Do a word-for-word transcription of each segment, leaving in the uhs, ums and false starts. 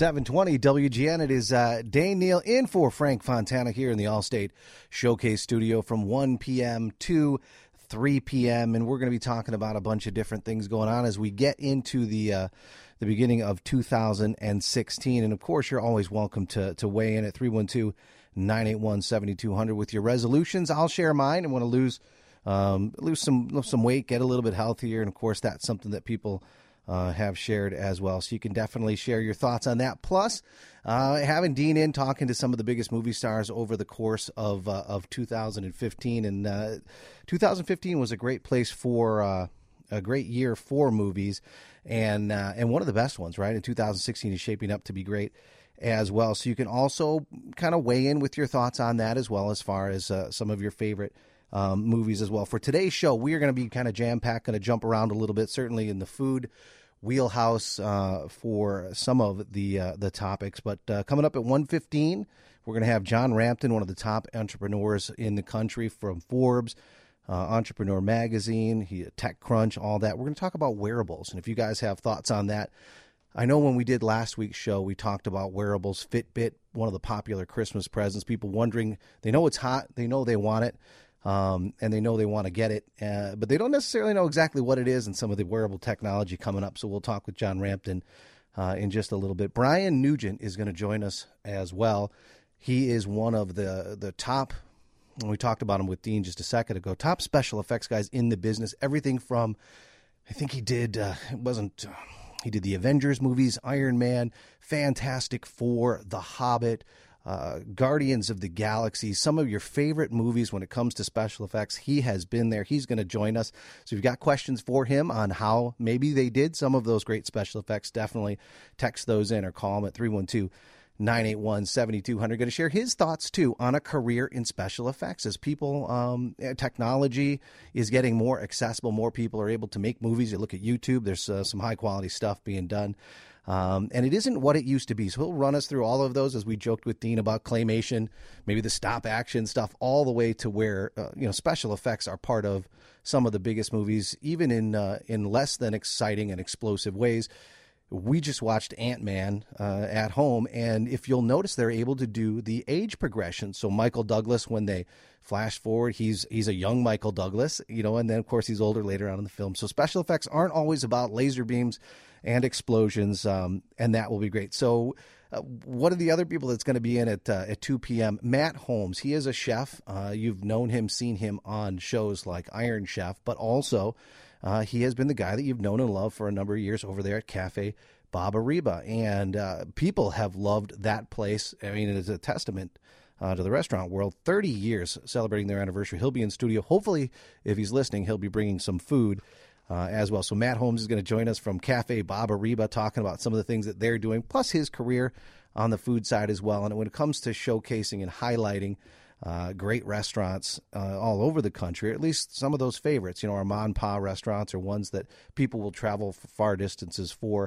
seven twenty W G N. It is uh, Dane Neal in for Frank Fontana here in the Allstate Showcase studio from one p.m. to three p.m. And we're going to be talking about a bunch of different things going on as we get into the uh, the beginning of two thousand sixteen. And, of course, you're always welcome to, to weigh in at three one two, nine eight one, seven two zero zero with your resolutions. I'll share mine. I want to lose um, lose some lose some weight, get a little bit healthier. And, of course, that's something that people Uh, have shared as well. So you can definitely share your thoughts on that. Plus, uh, having Dean in talking to some of the biggest movie stars over the course of uh, of two thousand fifteen. And uh, two thousand fifteen was a great place for uh, a great year for movies, and uh, and one of the best ones, right? And two thousand sixteen is shaping up to be great as well. So you can also kind of weigh in with your thoughts on that as well, as far as uh, some of your favorite Um, movies as well. For today's show, we are going to be kind of jam-packed, going to jump around a little bit, certainly in the food wheelhouse uh, for some of the uh, the topics. But uh, coming up at one fifteen, we're going to have John Rampton, one of the top entrepreneurs in the country from Forbes, uh, Entrepreneur Magazine, he, TechCrunch, all that. We're going to talk about wearables. And if you guys have thoughts on that, I know when we did last week's show, we talked about wearables, Fitbit, one of the popular Christmas presents, people wondering, they know it's hot, they know they want it. Um, and they know they want to get it, uh, but they don't necessarily know exactly what it is and some of the wearable technology coming up. So we'll talk with John Rampton uh, in just a little bit. Brian Nugent is going to join us as well. He is one of the, the top, and we talked about him with Dean just a second ago, top special effects guys in the business. Everything from, I think he did, uh, it wasn't, uh, he did the Avengers movies, Iron Man, Fantastic Four, The Hobbit, Uh, Guardians of the Galaxy, some of your favorite movies when it comes to special effects. He has been there. He's going to join us. So if you've got questions for him on how maybe they did some of those great special effects, definitely text those in or call him at three one two, nine eight one, seven two zero zero. Going to share his thoughts, too, on a career in special effects. As people, um, technology is getting more accessible. More people are able to make movies. You look at YouTube, there's uh, some high-quality stuff being done. Um, and it isn't what it used to be. So he'll run us through all of those, as we joked with Dean about claymation, maybe the stop action stuff, all the way to where, uh, you know, special effects are part of some of the biggest movies, even in, uh, in less than exciting and explosive ways. We just watched Ant-Man uh, at home, and if you'll notice, they're able to do the age progression. So Michael Douglas, when they flash forward, he's he's a young Michael Douglas, you know, and then, of course, he's older later on in the film. So special effects aren't always about laser beams and explosions, um, and that will be great. So uh, one of the other people that's going to be in at uh, at two p.m., Matt Holmes. He is a chef. Uh, you've known him, seen him on shows like Iron Chef, but also uh, he has been the guy that you've known and loved for a number of years over there at Cafe Baba Reba. And uh, people have loved that place. I mean, it is a testament uh, to the restaurant world. thirty years celebrating their anniversary. He'll be in studio. Hopefully, if he's listening, he'll be bringing some food Uh, as well. So Matt Holmes is going to join us from Cafe Baba Reba, talking about some of the things that they're doing, plus his career on the food side as well. And when it comes to showcasing and highlighting uh, great restaurants uh, all over the country, or at least some of those favorites, you know, our Ma and Pa restaurants are ones that people will travel far distances for.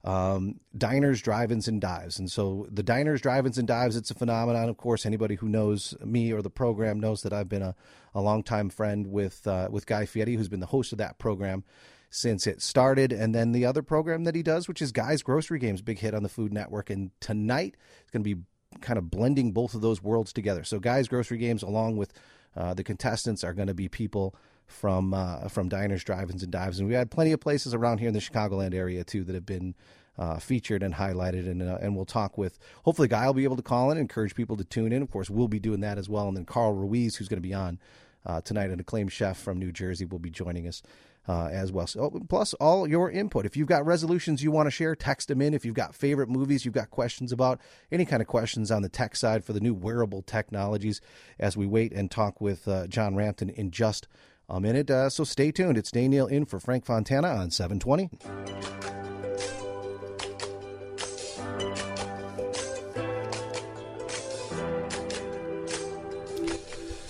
Um, diners, drive-ins, and dives. And so the diners, drive-ins, and dives, it's a phenomenon. Of course, anybody who knows me or the program knows that I've been a, a longtime friend with uh, with Guy Fieri, who's been the host of that program since it started. And then the other program that he does, which is Guy's Grocery Games, big hit on the Food Network. And tonight it's going to be kind of blending both of those worlds together. So Guy's Grocery Games, along with uh, the contestants, are going to be people from uh, from diners, drive-ins, and dives. And we had plenty of places around here in the Chicagoland area, too, that have been uh, featured and highlighted. And uh, and we'll talk with, hopefully, Guy will be able to call in and encourage people to tune in. Of course, we'll be doing that as well. And then Carl Ruiz, who's going to be on uh, tonight, an acclaimed chef from New Jersey, will be joining us uh, as well. So, plus, all your input. If you've got resolutions you want to share, text them in. If you've got favorite movies you've got questions about, any kind of questions on the tech side for the new wearable technologies, as we wait and talk with uh, John Rampton in just a minute. Uh, so stay tuned. It's Dane Neal in for Frank Fontana on seven twenty.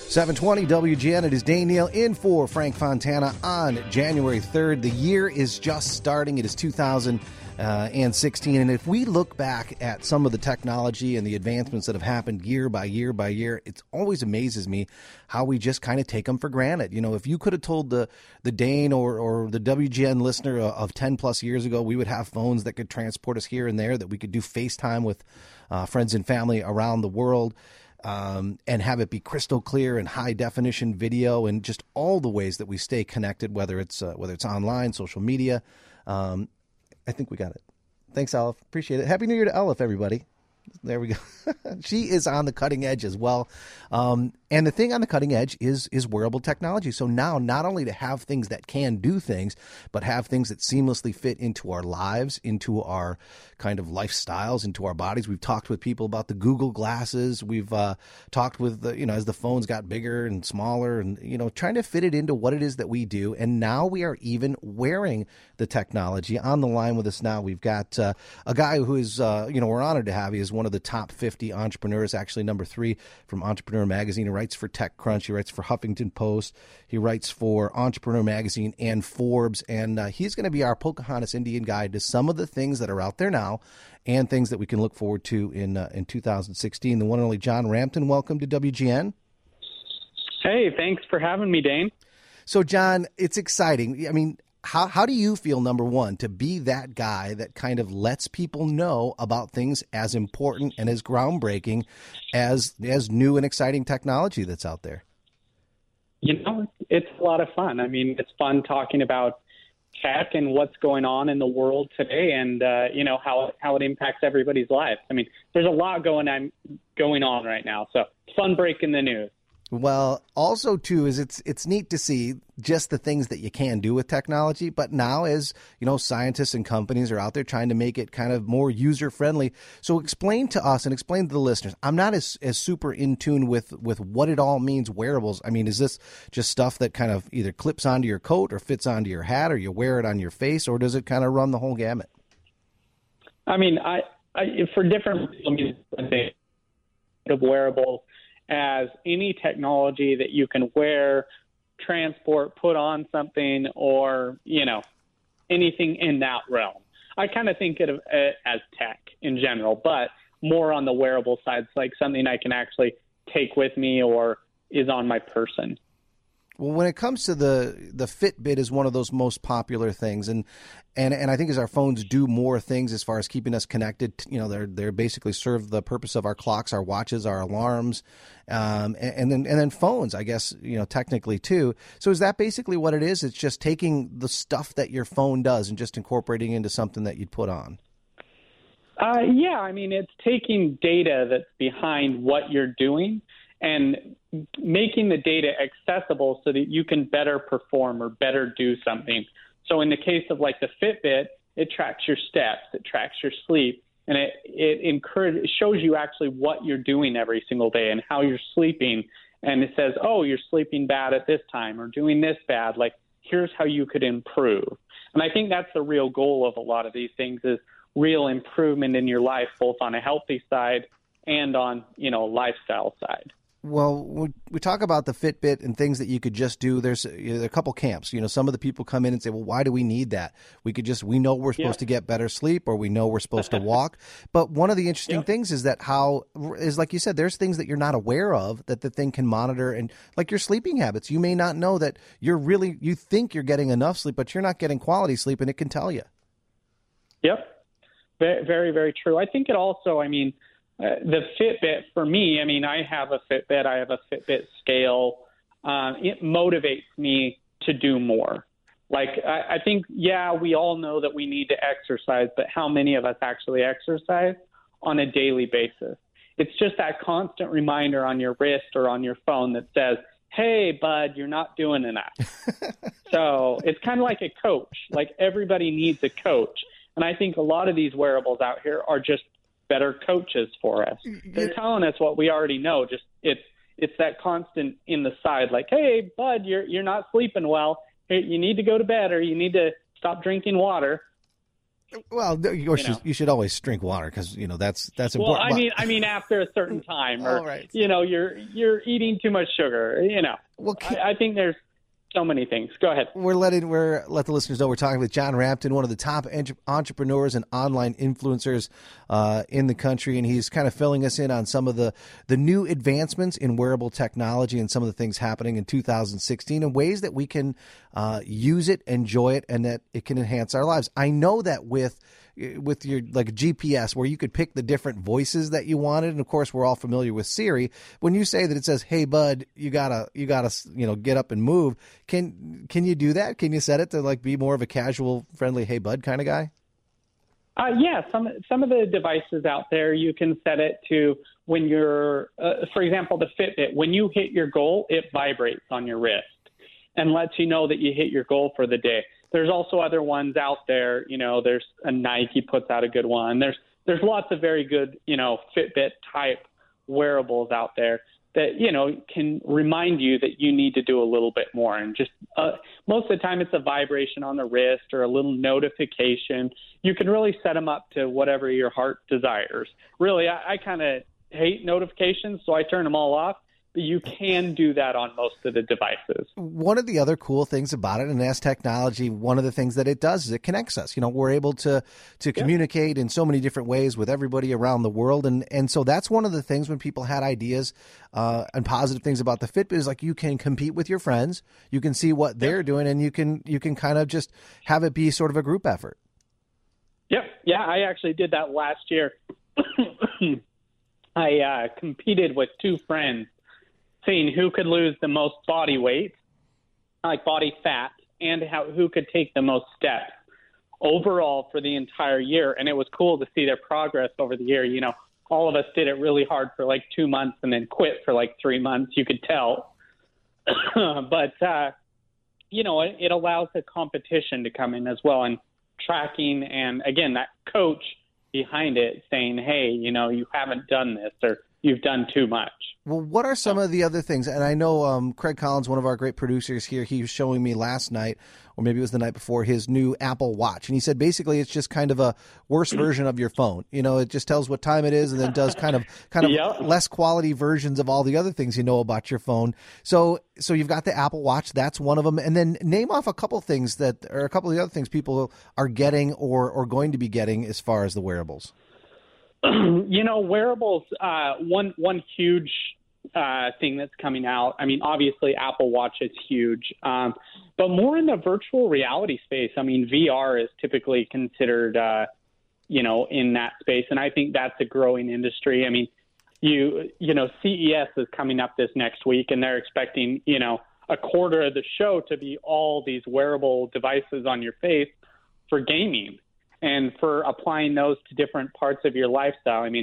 seven twenty W G N. It is Dane Neal in for Frank Fontana on January third. The year is just starting. It is two thousand sixteen. And if we look back at some of the technology and the advancements that have happened year by year by year, it always amazes me how we just kind of take them for granted. You know, if you could have told the, the Dane or, or the W G N listener of ten plus years ago, we would have phones that could transport us here and there, that we could do FaceTime with uh, friends and family around the world. Um, and have it be crystal clear and high definition video, and just all the ways that we stay connected, whether it's uh, whether it's online, social media. Um, I think we got it. Thanks, Aleph. Appreciate it. Happy New Year to Aleph, everybody. There we go. She is on the cutting edge as well. Um, and the thing on the cutting edge is is wearable technology. So now not only to have things that can do things, but have things that seamlessly fit into our lives, into our kind of lifestyles, into our bodies. We've talked with people about the Google glasses. We've uh, talked with, the, you know, as the phones got bigger and smaller and, you know, trying to fit it into what it is that we do. And now we are even wearing the technology. On the line with us now, we've got uh, a guy who is, uh, you know, we're honored to have. He is one of the top fifty entrepreneurs, actually number three from Entrepreneur Magazine. He writes for TechCrunch. He writes for Huffington Post. He writes for Entrepreneur Magazine and Forbes. And uh, he's going to be our Pocahontas Indian guide to some of the things that are out there now and things that we can look forward to in uh, in two thousand sixteen. The one and only Jon Rampton, welcome to W G N. Hey, thanks for having me, Dane. So, Jon, it's exciting. I mean, How how do you feel, number one, to be that guy that kind of lets people know about things as important and as groundbreaking as as new and exciting technology that's out there? You know, it's a lot of fun. I mean, it's fun talking about tech and what's going on in the world today, and uh, you know how how it impacts everybody's life. I mean, there's a lot going on going on right now, so it's fun breaking the news. Well, also, too, is it's it's neat to see just the things that you can do with technology. But now, as you know, scientists and companies are out there trying to make it kind of more user friendly. So explain to us and explain to the listeners. I'm not as, as super in tune with, with what it all means, wearables. I mean, is this just stuff that kind of either clips onto your coat or fits onto your hat, or you wear it on your face, or does it kind of run the whole gamut? I mean, I, I for different I mean, of wearables as any technology that you can wear, transport, put on something, or, you know, anything in that realm. I kind of think of it as tech in general, but more on the wearable side. It's like something I can actually take with me or is on my person. Well, when it comes to the the Fitbit is one of those most popular things, and and and I think as our phones do more things as far as keeping us connected, you know, they're they're basically serve the purpose of our clocks, our watches, our alarms, um, and, and then and then phones, I guess, you know, technically too. So is that basically what it is? It's just taking the stuff that your phone does and just incorporating into something that you'd put on. Uh, yeah, I mean, it's taking data that's behind what you're doing and making the data accessible so that you can better perform or better do something. So in the case of like the Fitbit, it tracks your steps, it tracks your sleep, and it it, encourage, it shows you actually what you're doing every single day and how you're sleeping. And it says, oh, you're sleeping bad at this time or doing this bad. Like, here's how you could improve. And I think that's the real goal of a lot of these things is real improvement in your life, both on a healthy side and on, you know, lifestyle side. Well, we, we talk about the Fitbit and things that you could just do. There's a, you know, a couple camps. You know, some of the people come in and say, well, why do we need that? We could just, we know we're supposed yeah. to get better sleep, or we know we're supposed to walk. But one of the interesting yep. things is that how, is like you said, there's things that you're not aware of that the thing can monitor. And like your sleeping habits, you may not know that you're really, you think you're getting enough sleep, but you're not getting quality sleep, and it can tell you. Yep. Very, very, very true. I think it also, I mean, Uh, the Fitbit, for me, I mean, I have a Fitbit. I have a Fitbit scale. Um, it motivates me to do more. Like, I, I think, yeah, we all know that we need to exercise, but how many of us actually exercise on a daily basis? It's just that constant reminder on your wrist or on your phone that says, hey, bud, you're not doing enough. So it's kind of like a coach. Like, everybody needs a coach. And I think a lot of these wearables out here are just better coaches for us. They're telling us what we already know. Just it's it's that constant in the side, like, hey, bud, you're you're not sleeping well. Hey, you need to go to bed, or you need to stop drinking water. Well, you, you, should, know. you should always drink water because you know that's that's important. Well, I mean, I mean, after a certain time, or right. you know, you're you're eating too much sugar. You know, well, can, I, I think there's so many things. Go ahead. We're letting we're let the listeners know we're talking with Jon Rapton, one of the top entre- entrepreneurs and online influencers uh, in the country, and he's kind of filling us in on some of the the new advancements in wearable technology and some of the things happening in two thousand sixteen and ways that we can uh, use it, enjoy it, and that it can enhance our lives. I know that with with your like G P S where you could pick the different voices that you wanted. And of course, we're all familiar with Siri. When you say that it says, "Hey bud, you gotta, you gotta, you know, get up and move." Can, can you do that? Can you set it to like be more of a casual, friendly, "Hey bud" kind of guy? Uh, yeah. Some, some of the devices out there, you can set it to when you're, uh, for example, the Fitbit, when you hit your goal, it vibrates on your wrist and lets you know that you hit your goal for the day. There's also other ones out there. You know, there's a Nike puts out a good one. There's there's lots of very good, you know, Fitbit type wearables out there that, you know, can remind you that you need to do a little bit more. And just uh, most of the time it's a vibration on the wrist or a little notification. You can really set them up to whatever your heart desires. Really, I, I kind of hate notifications, so I turn them all off. But you can do that on most of the devices. One of the other cool things about it, and as technology, one of the things that it does is it connects us. You know, we're able to to communicate yeah. in so many different ways with everybody around the world. And, and so that's one of the things when people had ideas uh, and positive things about the Fitbit is like you can compete with your friends. You can see what they're yeah. doing, and you can you can kind of just have it be sort of a group effort. Yep. Yeah, I actually did that last year. I uh, competed with two friends, seeing who could lose the most body weight, like body fat, and how who could take the most steps overall for the entire year. And it was cool to see their progress over the year. You know, all of us did it really hard for like two months and then quit for like three months. You could tell. but, uh, you know, it, it allows the competition to come in as well, and tracking. And again, that coach behind it saying, hey, you know, you haven't done this, or you've done too much. Well, what are some of the other things? And I know um, Craig Collins, one of our great producers here, he was showing me last night, or maybe it was the night before, his new Apple Watch. And he said basically it's just kind of a worse version of your phone. You know, it just tells what time it is and then does kind of kind of yep. less quality versions of all the other things you know about your phone. So so you've got the Apple Watch. That's one of them. And then name off a couple things that, or a couple of the other things people are getting or, or going to be getting as far as the wearables. You know, wearables, uh, one one huge uh, thing that's coming out, I mean, obviously Apple Watch is huge, um, but more in the virtual reality space. I mean, V R is typically considered, uh, you know, in that space, and I think that's a growing industry. I mean, you you know, C E S is coming up this next week, and they're expecting, you know, a quarter of the show to be all these wearable devices on your face for gaming. And for applying those to different parts of your lifestyle. I mean,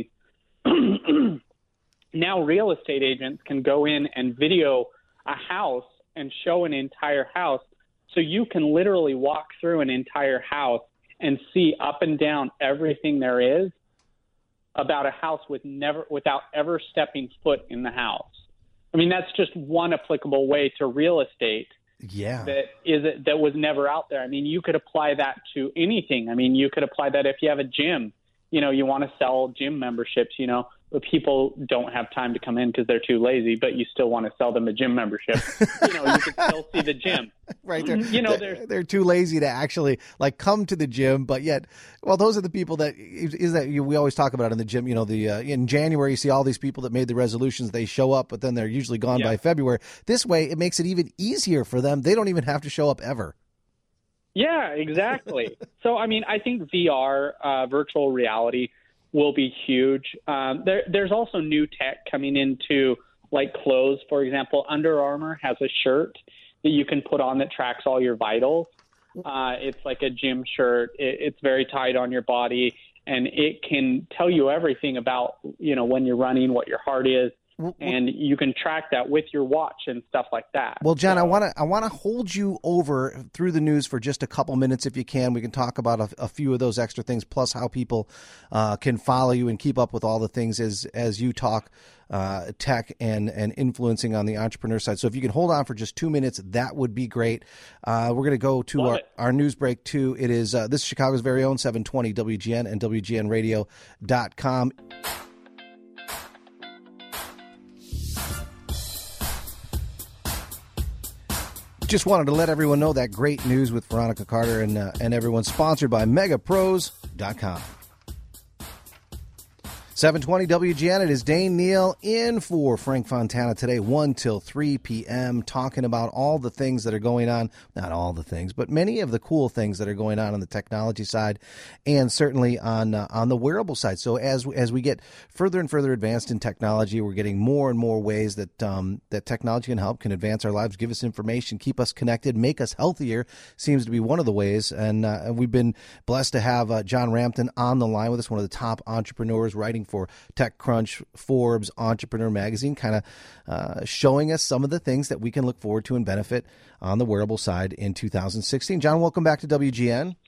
now real estate agents can go in and video a house and show an entire house. So you can literally walk through an entire house and see up and down everything there is about a house with never, without ever stepping foot in the house. I mean, that's just one applicable way to real estate. Yeah, that is that was never out there. I mean, you could apply that to anything. I mean, you could apply that if you have a gym. You know, you want to sell gym memberships. You know, but people don't have time to come in because they're too lazy. But you still want to sell them a gym membership. You know, you can still see the gym. Right. They're, you know, they're, they're too lazy to actually like come to the gym. But yet, well, those are the people that is that you, we always talk about in the gym. You know, the uh, in January, you see all these people that made the resolutions. They show up, but then they're usually gone yeah. by February. This way, it makes it even easier for them. They don't even have to show up ever. Yeah, exactly. So, I mean, I think V R, uh, virtual reality, will be huge. Um, there, there's also new tech coming into like clothes. For example, Under Armour has a shirt that you can put on that tracks all your vitals. Uh, it's like a gym shirt. It, it's very tight on your body, and it can tell you everything about, you know, when you're running, what your heart is, Well, and you can track that with your watch and stuff like that. Well, John, so, I want to I want to hold you over through the news for just a couple minutes if you can. We can talk about a, a few of those extra things, plus how people uh, can follow you and keep up with all the things as as you talk uh, tech and and influencing on the entrepreneur side. So if you can hold on for just two minutes, that would be great. Uh, we're going to go to our, our news break too. It is uh, this is Chicago's very own seven twenty W G N and W G N radio dot com. Just wanted to let everyone know that great news with Veronica Carter and uh, and everyone, sponsored by mega pros dot com. seven twenty W G N, it is Dane Neal in for Frank Fontana today, one till three p.m., talking about all the things that are going on, not all the things, but many of the cool things that are going on on the technology side and certainly on uh, on the wearable side. So as as we get further and further advanced in technology, we're getting more and more ways that um, that technology can help, can advance our lives, give us information, keep us connected, make us healthier, seems to be one of the ways. And, uh, and we've been blessed to have uh, John Rampton on the line with us, one of the top entrepreneurs writing for TechCrunch, Forbes, Entrepreneur Magazine, kind of uh, showing us some of the things that we can look forward to and benefit on the wearable side in two thousand sixteen. John, welcome back to W G N.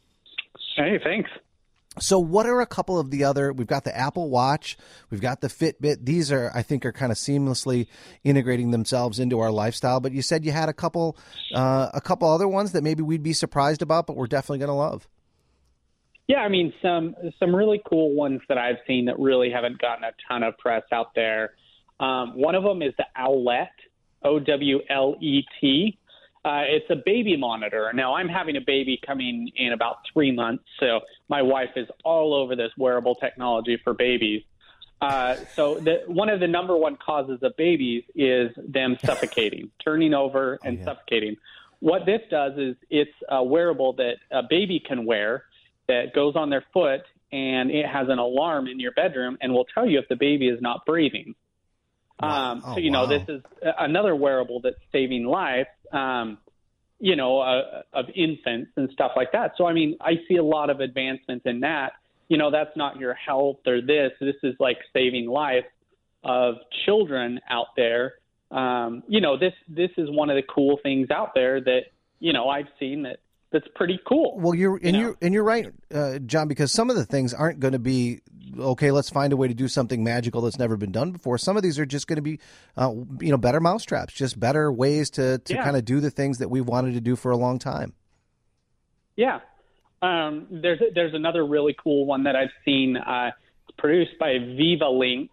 Hey, thanks. So what are a couple of the other, we've got the Apple Watch, we've got the Fitbit. These are, I think, are kind of seamlessly integrating themselves into our lifestyle. But you said you had a couple, uh, a couple other ones that maybe we'd be surprised about, but we're definitely going to love. Yeah, I mean, some some really cool ones that I've seen that really haven't gotten a ton of press out there. Um, one of them is the Owlet, O W L E T. Uh, it's a baby monitor. Now, I'm having a baby coming in about three months, so my wife is all over this wearable technology for babies. Uh, so the, one of the number one causes of babies is them suffocating, turning over and oh, yeah. suffocating. What this does is it's a wearable that a baby can wear that goes on their foot, and it has an alarm in your bedroom and will tell you if the baby is not breathing. Wow. Um, oh, so, you know, wow. this is another wearable that's saving life, um, you know, uh, of infants and stuff like that. So, I mean, I see a lot of advancements in that. You know, that's not your health or this. This is like saving life of children out there. Um, you know, this this is one of the cool things out there that, you know, I've seen that that's pretty cool. Well, you're and you you're and you're right, uh, John, because some of the things aren't going to be okay. Let's find a way to do something magical that's never been done before. Some of these are just going to be, uh, you know, better mousetraps, just better ways to to yeah. kind of do the things that we've wanted to do for a long time. Yeah, um, there's there's another really cool one that I've seen. Uh, it's produced by Viva Link,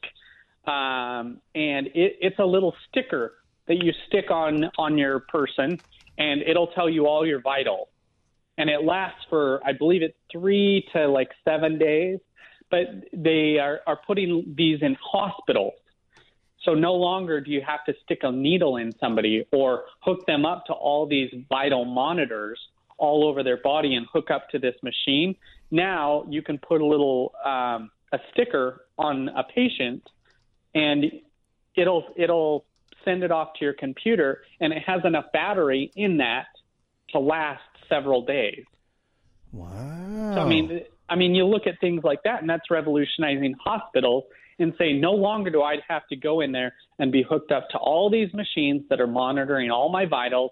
um, and it, it's a little sticker that you stick on on your person, and it'll tell you all your vitals. And it lasts for, I believe it's three to like seven days, but they are, are putting these in hospitals. So no longer do you have to stick a needle in somebody or hook them up to all these vital monitors all over their body and hook up to this machine. Now you can put a little, um, a sticker on a patient, and it'll, it'll send it off to your computer, and it has enough battery in that to last several days. Wow. So, I mean, I mean, you look at things like that, and that's revolutionizing hospitals and say, no longer do I have to go in there and be hooked up to all these machines that are monitoring all my vitals.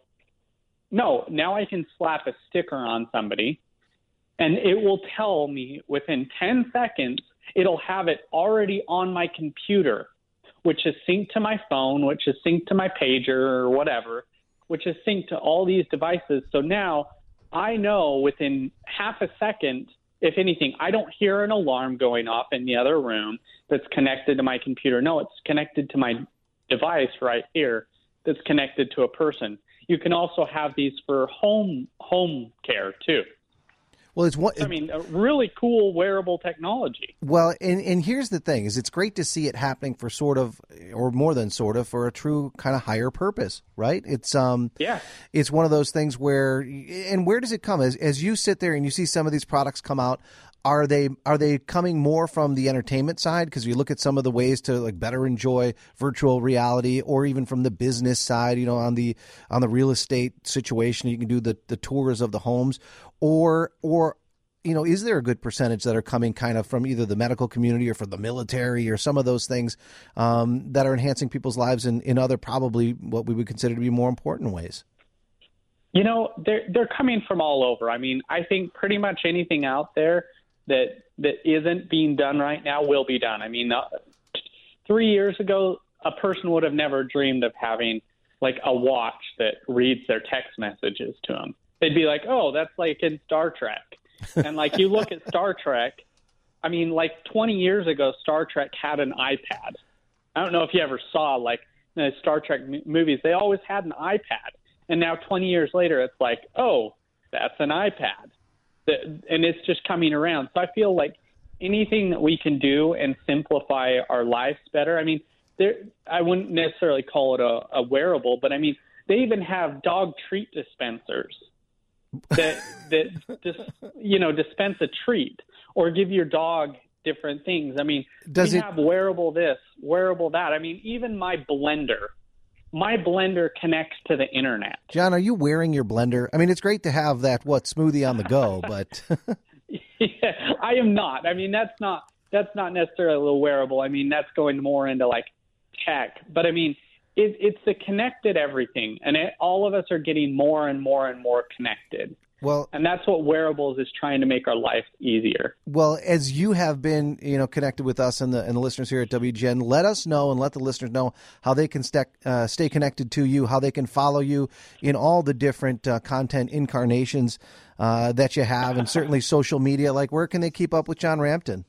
No, now I can slap a sticker on somebody, and it will tell me within ten seconds, it'll have it already on my computer, which is synced to my phone, which is synced to my pager or whatever, which is synced to all these devices. So now I know within half a second, if anything, I don't hear an alarm going off in the other room that's connected to my computer. No, it's connected to my device right here that's connected to a person. You can also have these for home home care too. Well, it's what I mean, a really cool wearable technology. Well, and, and here's the thing: is it's great to see it happening for sort of, or more than sort of, for a true kind of higher purpose, right? It's um, yeah, it's one of those things where, and where does it come as as you sit there and you see some of these products come out? Are they are they coming more from the entertainment side? Because you look at some of the ways to like better enjoy virtual reality, or even from the business side, you know, on the on the real estate situation, you can do the, the tours of the homes, or or you know, is there a good percentage that are coming kind of from either the medical community or from the military or some of those things um, that are enhancing people's lives in, in other probably what we would consider to be more important ways? You know, they're, they're coming from all over. I mean, I think pretty much anything out there that that isn't being done right now will be done. I mean, uh, three years ago, a person would have never dreamed of having like a watch that reads their text messages to them. They'd be like, oh, that's like in Star Trek. And like you look at Star Trek, I mean, like twenty years ago, Star Trek had an iPad. I don't know if you ever saw like the Star Trek m- movies. They always had an iPad. And now twenty years later, it's like, oh, that's an iPad. And it's just coming around. So I feel like anything that we can do and simplify our lives better. I mean, there, I wouldn't necessarily call it a, a wearable, but I mean, they even have dog treat dispensers that that just you know dispense a treat or give your dog different things. I mean, Does we it... have wearable this, wearable that. I mean, even my blender. My blender connects to the internet. John, are you wearing your blender? I mean, it's great to have that, what, smoothie on the go, but... yeah, I am not. I mean, that's not that's not necessarily a little wearable. I mean, that's going more into, like, tech. But, I mean, it, it's the connected everything, and it, all of us are getting more and more and more connected. Well, and that's what wearables is trying to make our life easier. Well, as you have been, you know, connected with us and the and the listeners here at W G N, let us know and let the listeners know how they can st- uh, stay connected to you, how they can follow you in all the different uh, content incarnations uh, that you have, and certainly social media. Like, where can they keep up with John Rampton?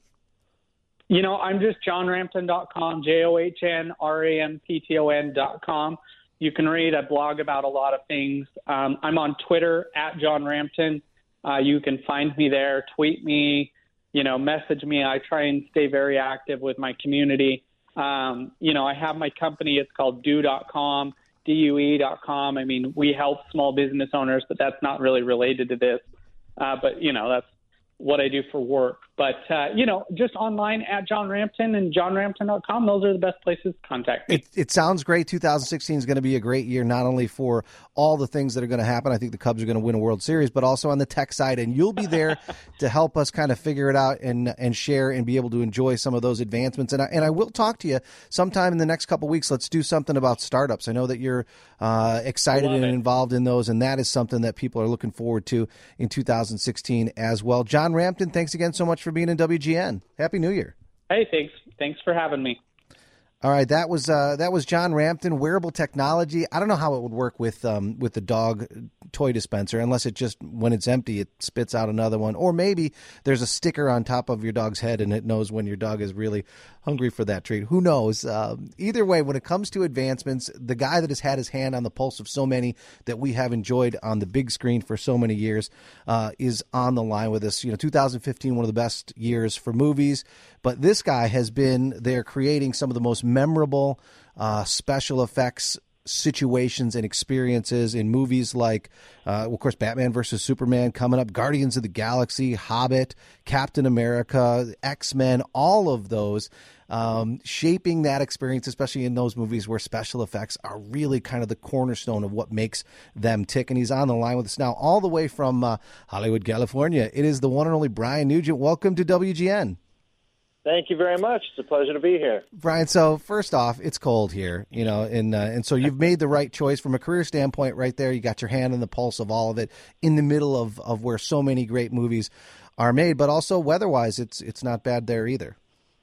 You know, I'm just john rampton dot com, J O H N R A M P T O N dot com. You can read a blog about a lot of things. Um, I'm on Twitter at John Rampton. Uh, you can find me there, tweet me, you know, message me. I try and stay very active with my community. Um, you know, I have my company. It's called due dot com, D U E dot com. I mean, we help small business owners, but that's not really related to this. Uh, but, you know, that's what I do for work. But, uh, you know, just online at John Rampton and john rampton dot com. Those are the best places to contact me. It, it sounds great. two thousand sixteen is going to be a great year, not only for all the things that are going to happen. I think the Cubs are going to win a World Series, but also on the tech side. And you'll be there to help us kind of figure it out and and share and be able to enjoy some of those advancements. And I, and I will talk to you sometime in the next couple of weeks. Let's do something about startups. I know that you're uh, excited and it. involved in those, and that is something that people are looking forward to in two thousand sixteen as well. John Rampton, thanks again so much for being in W G N. Happy New Year. Hey, thanks. Thanks for having me. All right, that was uh, that was John Rampton. Wearable technology. I don't know how it would work with um, with the dog toy dispenser, unless it just, when it's empty, it spits out another one. Or maybe there's a sticker on top of your dog's head and it knows when your dog is really hungry for that treat. Who knows? Um, either way, when it comes to advancements, the guy that has had his hand on the pulse of so many that we have enjoyed on the big screen for so many years uh, is on the line with us. You know, two thousand fifteen, one of the best years for movies, but this guy has been there creating some of the most memorable uh, special effects situations and experiences in movies like, uh, of course, Batman versus Superman coming up, Guardians of the Galaxy, Hobbit, Captain America, X-Men, all of those, um, shaping that experience, especially in those movies where special effects are really kind of the cornerstone of what makes them tick. And he's on the line with us now, all the way from uh, Hollywood, California. It is the one and only Brian Nugent. Welcome to W G N. Thank you very much. It's a pleasure to be here. Brian, so first off, it's cold here, you know, and uh, and so you've made the right choice from a career standpoint right there. You got your hand on the pulse of all of it in the middle of, of where so many great movies are made, but also weather-wise, it's it's not bad there either.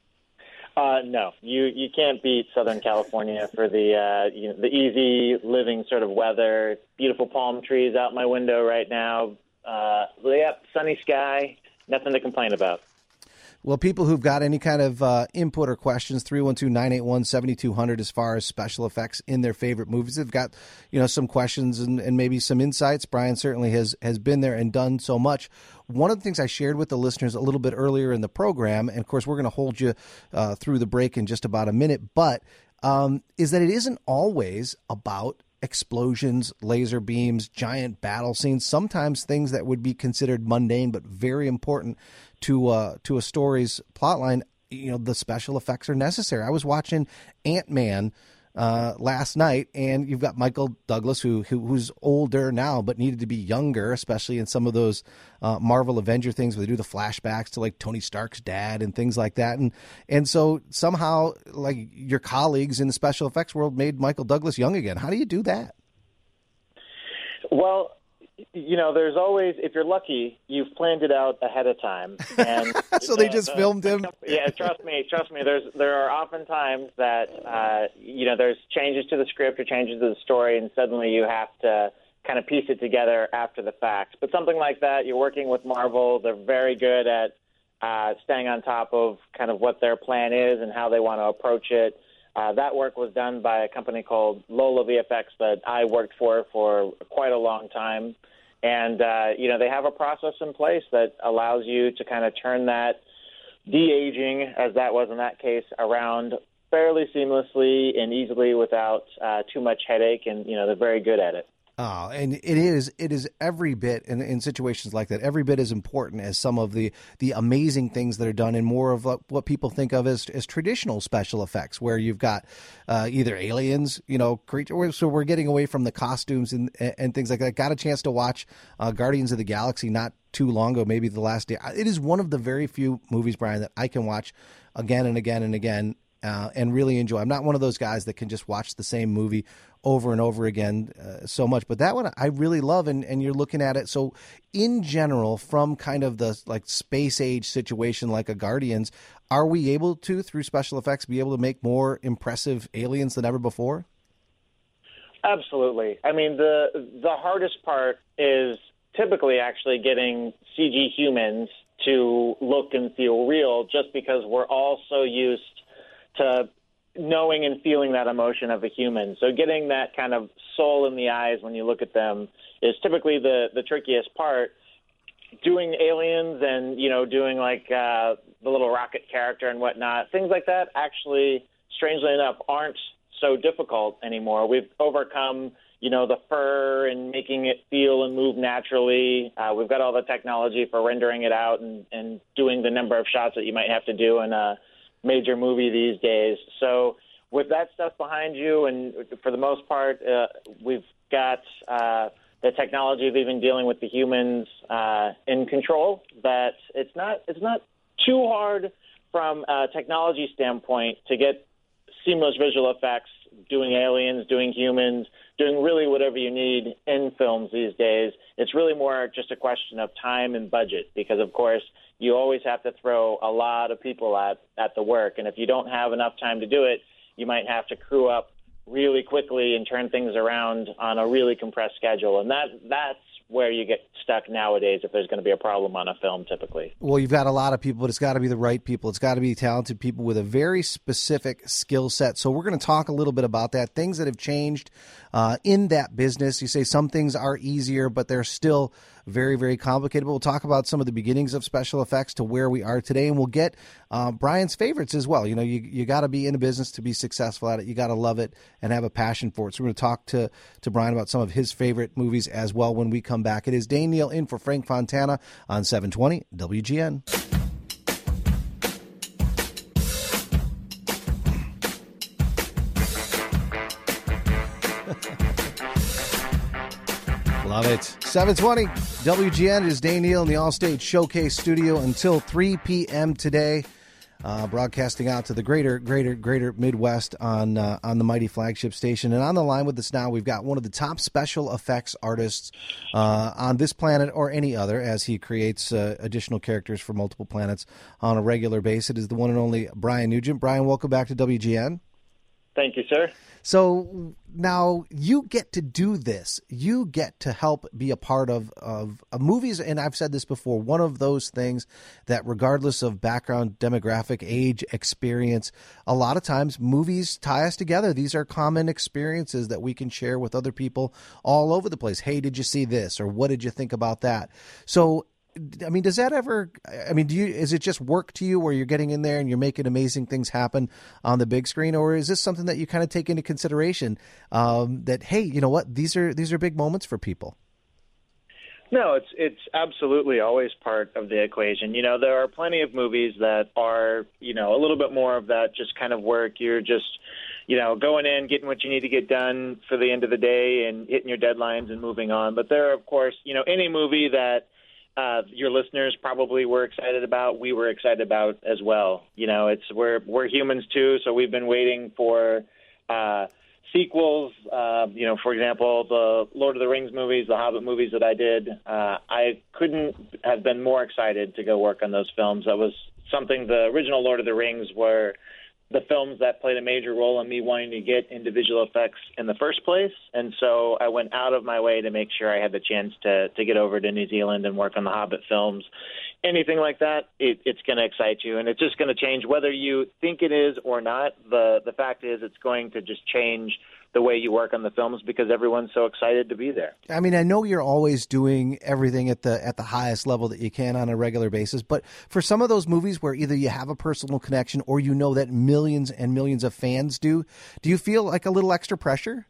Uh, no, you you can't beat Southern California for the uh, you know, the easy living sort of weather. Beautiful palm trees out my window right now. Uh, yep, sunny sky. Nothing to complain about. Well, people who've got any kind of uh, input or questions, three one two, nine eight one, seven two zero zero as far as special effects in their favorite movies. They've got, you know, some questions and, and maybe some insights. Brian certainly has, has been there and done so much. One of the things I shared with the listeners a little bit earlier in the program, and of course we're going to hold you uh, through the break in just about a minute, but um, is that it isn't always about explosions, laser beams, giant battle scenes, sometimes things that would be considered mundane but very important to uh, to a story's plotline. You know, the special effects are necessary. I was watching Ant-Man uh, last night, and you've got Michael Douglas, who, who who's older now, but needed to be younger, especially in some of those uh, Marvel Avenger things where they do the flashbacks to like Tony Stark's dad and things like that. And and so somehow, like, your colleagues in the special effects world made Michael Douglas young again. How do you do that? Well, you know, there's always, if you're lucky, you've planned it out ahead of time. And so they just the, filmed him? Yeah, trust me, trust me. There's There are often times that, uh, you know, there's changes to the script or changes to the story, and suddenly you have to kind of piece it together after the fact. But something like that, you're working with Marvel. They're very good at uh, staying on top of kind of what their plan is and how they want to approach it. Uh, that work was done by a company called Lola V F X that I worked for for quite a long time. And, uh, you know, they have a process in place that allows you to kind of turn that de-aging, as that was in that case, around fairly seamlessly and easily without uh, too much headache. And, you know, they're very good at it. Oh, and it is it is every bit in, in situations like that, every bit as important as some of the, the amazing things that are done in more of what people think of as, as traditional special effects, where you've got uh, either aliens, you know, creatures. So we're getting away from the costumes and and things like that. Got a chance to watch uh, Guardians of the Galaxy not too long ago, maybe the last day. It is one of the very few movies, Brian, that I can watch again and again and again uh, and really enjoy. I'm not one of those guys that can just watch the same movie over and over again uh, so much, but that one I really love. And, and you're looking at it. So in general, from kind of the like space age situation, like a Guardians, are we able to, through special effects, be able to make more impressive aliens than ever before? Absolutely. I mean, the the hardest part is typically actually getting C G humans to look and feel real, just because we're all so used to knowing and feeling that emotion of a human. So getting that kind of soul in the eyes when you look at them is typically the, the trickiest part. Doing aliens and, you know, doing like uh, the little rocket character and whatnot, things like that actually, strangely enough, aren't so difficult anymore. We've overcome, you know, the fur and making it feel and move naturally. Uh, we've got all the technology for rendering it out and, and doing the number of shots that you might have to do in a major movie these days. So with that stuff behind you, and for the most part, uh, we've got uh, the technology of even dealing with the humans uh, in control, that it's not it's not too hard from a technology standpoint to get seamless visual effects, doing aliens, doing humans, doing really whatever you need in films these days. It's really more just a question of time and budget, because, of course, you always have to throw a lot of people at, at the work. And if you don't have enough time to do it, you might have to crew up really quickly and turn things around on a really compressed schedule. And that that's where you get stuck nowadays if there's going to be a problem on a film, typically. Well, you've got a lot of people, but it's got to be the right people. It's got to be talented people with a very specific skill set. So we're going to talk a little bit about that, things that have changed uh, in that business. You say some things are easier, but they're still very, very complicated. But we'll talk about some of the beginnings of special effects to where we are today, and we'll get uh, Brian's favorites as well. You know, you you got to be in a business to be successful at it. You got to love it and have a passion for it. So we're going to talk to, to Brian about some of his favorite movies as well when we come back. It is Dane Neal in for Frank Fontana on seven twenty W G N. Love it. seven twenty W G N. It is Dane Neal in the Allstate Showcase Studio until three p.m. today. Uh, broadcasting out to the greater, greater, greater Midwest on uh, on the mighty flagship station. And on the line with us now, we've got one of the top special effects artists uh, on this planet or any other, as he creates uh, additional characters for multiple planets on a regular basis. It is the one and only Brian Nugent. Brian, welcome back to W G N. Thank you, sir. So now you get to do this. You get to help be a part of, of, of movies. And I've said this before, one of those things that regardless of background, demographic, age, experience, a lot of times movies tie us together. These are common experiences that we can share with other people all over the place. Hey, did you see this? Or what did you think about that? So I mean, does that ever, I mean, do you, is it just work to you where you're getting in there and you're making amazing things happen on the big screen? Or is this something that you kind of take into consideration um, that, hey, you know what, these are, these are big moments for people? No, it's, it's absolutely always part of the equation. You know, there are plenty of movies that are, you know, a little bit more of that just kind of work. You're just, you know, going in, getting what you need to get done for the end of the day and hitting your deadlines and moving on. But there are, of course, you know, any movie that uh, your listeners probably were excited about, we were excited about as well. You know, it's we're we're humans too, so we've been waiting for uh, sequels. Uh, you know, for example, the Lord of the Rings movies, the Hobbit movies that I did. Uh, I couldn't have been more excited to go work on those films. That was something. The original Lord of the Rings were the films that played a major role in me wanting to get into visual effects in the first place. And so I went out of my way to make sure I had the chance to, to get over to New Zealand and work on the Hobbit films. Anything like that, it, it's going to excite you, and it's just going to change whether you think it is or not. The, the fact is it's going to just change the way you work on the films because everyone's so excited to be there. I mean, I know you're always doing everything at the at the highest level that you can on a regular basis, but for some of those movies where either you have a personal connection or you know that millions and millions of fans do, do you feel like a little extra pressure?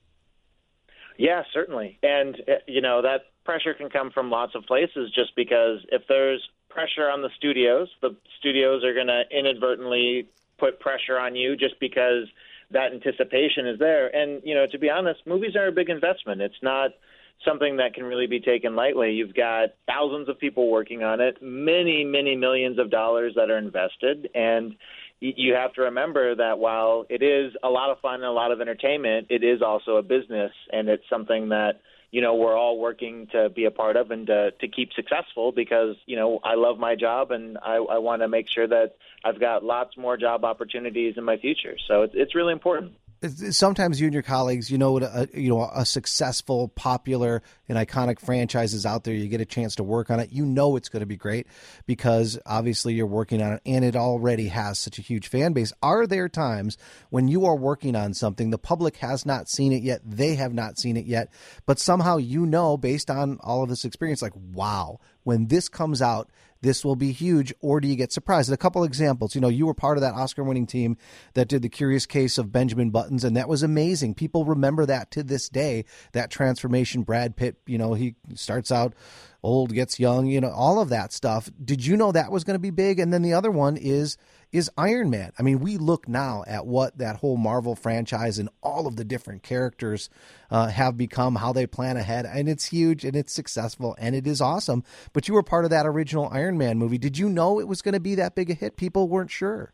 Yeah, certainly. And, you know, that pressure can come from lots of places just because if there's pressure on the studios, the studios are going to inadvertently put pressure on you just because that anticipation is there. And, you know, to be honest, movies are a big investment. It's not something that can really be taken lightly. You've got thousands of people working on it, many, many millions of dollars that are invested. And you have to remember that while it is a lot of fun and a lot of entertainment, it is also a business. And it's something that, you know, we're all working to be a part of and to, to keep successful because, you know, I love my job and I, I want to make sure that I've got lots more job opportunities in my future. So it's, it's really important. Sometimes you and your colleagues, you know, a, you know, a successful, popular, and iconic franchise is out there. You get a chance to work on it. You know it's going to be great because obviously you're working on it, and it already has such a huge fan base. Are there times when you are working on something, the public has not seen it yet, they have not seen it yet, but somehow you know, based on all of this experience, like, wow, when this comes out, this will be huge, or do you get surprised? A couple examples. You know, you were part of that Oscar-winning team that did The Curious Case of Benjamin Buttons, and that was amazing. People remember that to this day, that transformation. Brad Pitt, you know, he starts out old, gets young, you know, all of that stuff. Did you know that was going to be big? And then the other one is is Iron Man. I mean, we look now at what that whole Marvel franchise and all of the different characters uh, have become, how they plan ahead, and it's huge and it's successful and it is awesome. But you were part of that original Iron Man movie. Did you know it was going to be that big a hit? People weren't sure.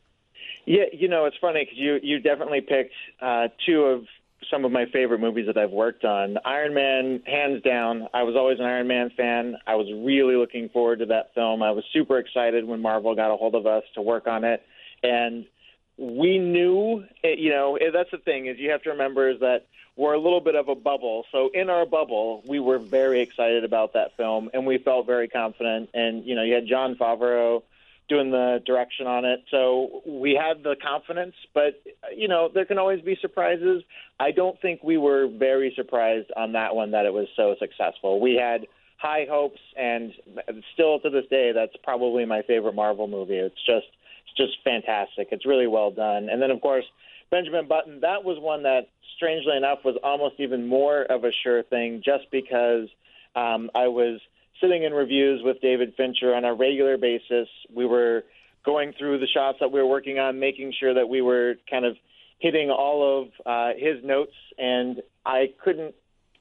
Yeah, you know, it's funny because you, you definitely picked uh, two of some of my favorite movies that I've worked on. Iron Man, hands down. I was always an Iron Man fan. I was really looking forward to that film. I was super excited when Marvel got a hold of us to work on it. And we knew, you know, that's the thing is you have to remember is that we're a little bit of a bubble. So in our bubble, we were very excited about that film, and we felt very confident. And, you know, you had Jon Favreau doing the direction on it. So we had the confidence, but, you know, there can always be surprises. I don't think we were very surprised on that one that it was so successful. We had high hopes, and still to this day, that's probably my favorite Marvel movie. It's just it's just fantastic. It's really well done. And then, of course, Benjamin Button, that was one that, strangely enough, was almost even more of a sure thing just because um, I was sitting in reviews with David Fincher on a regular basis. We were going through the shots that we were working on, making sure that we were kind of hitting all of uh, his notes, and I couldn't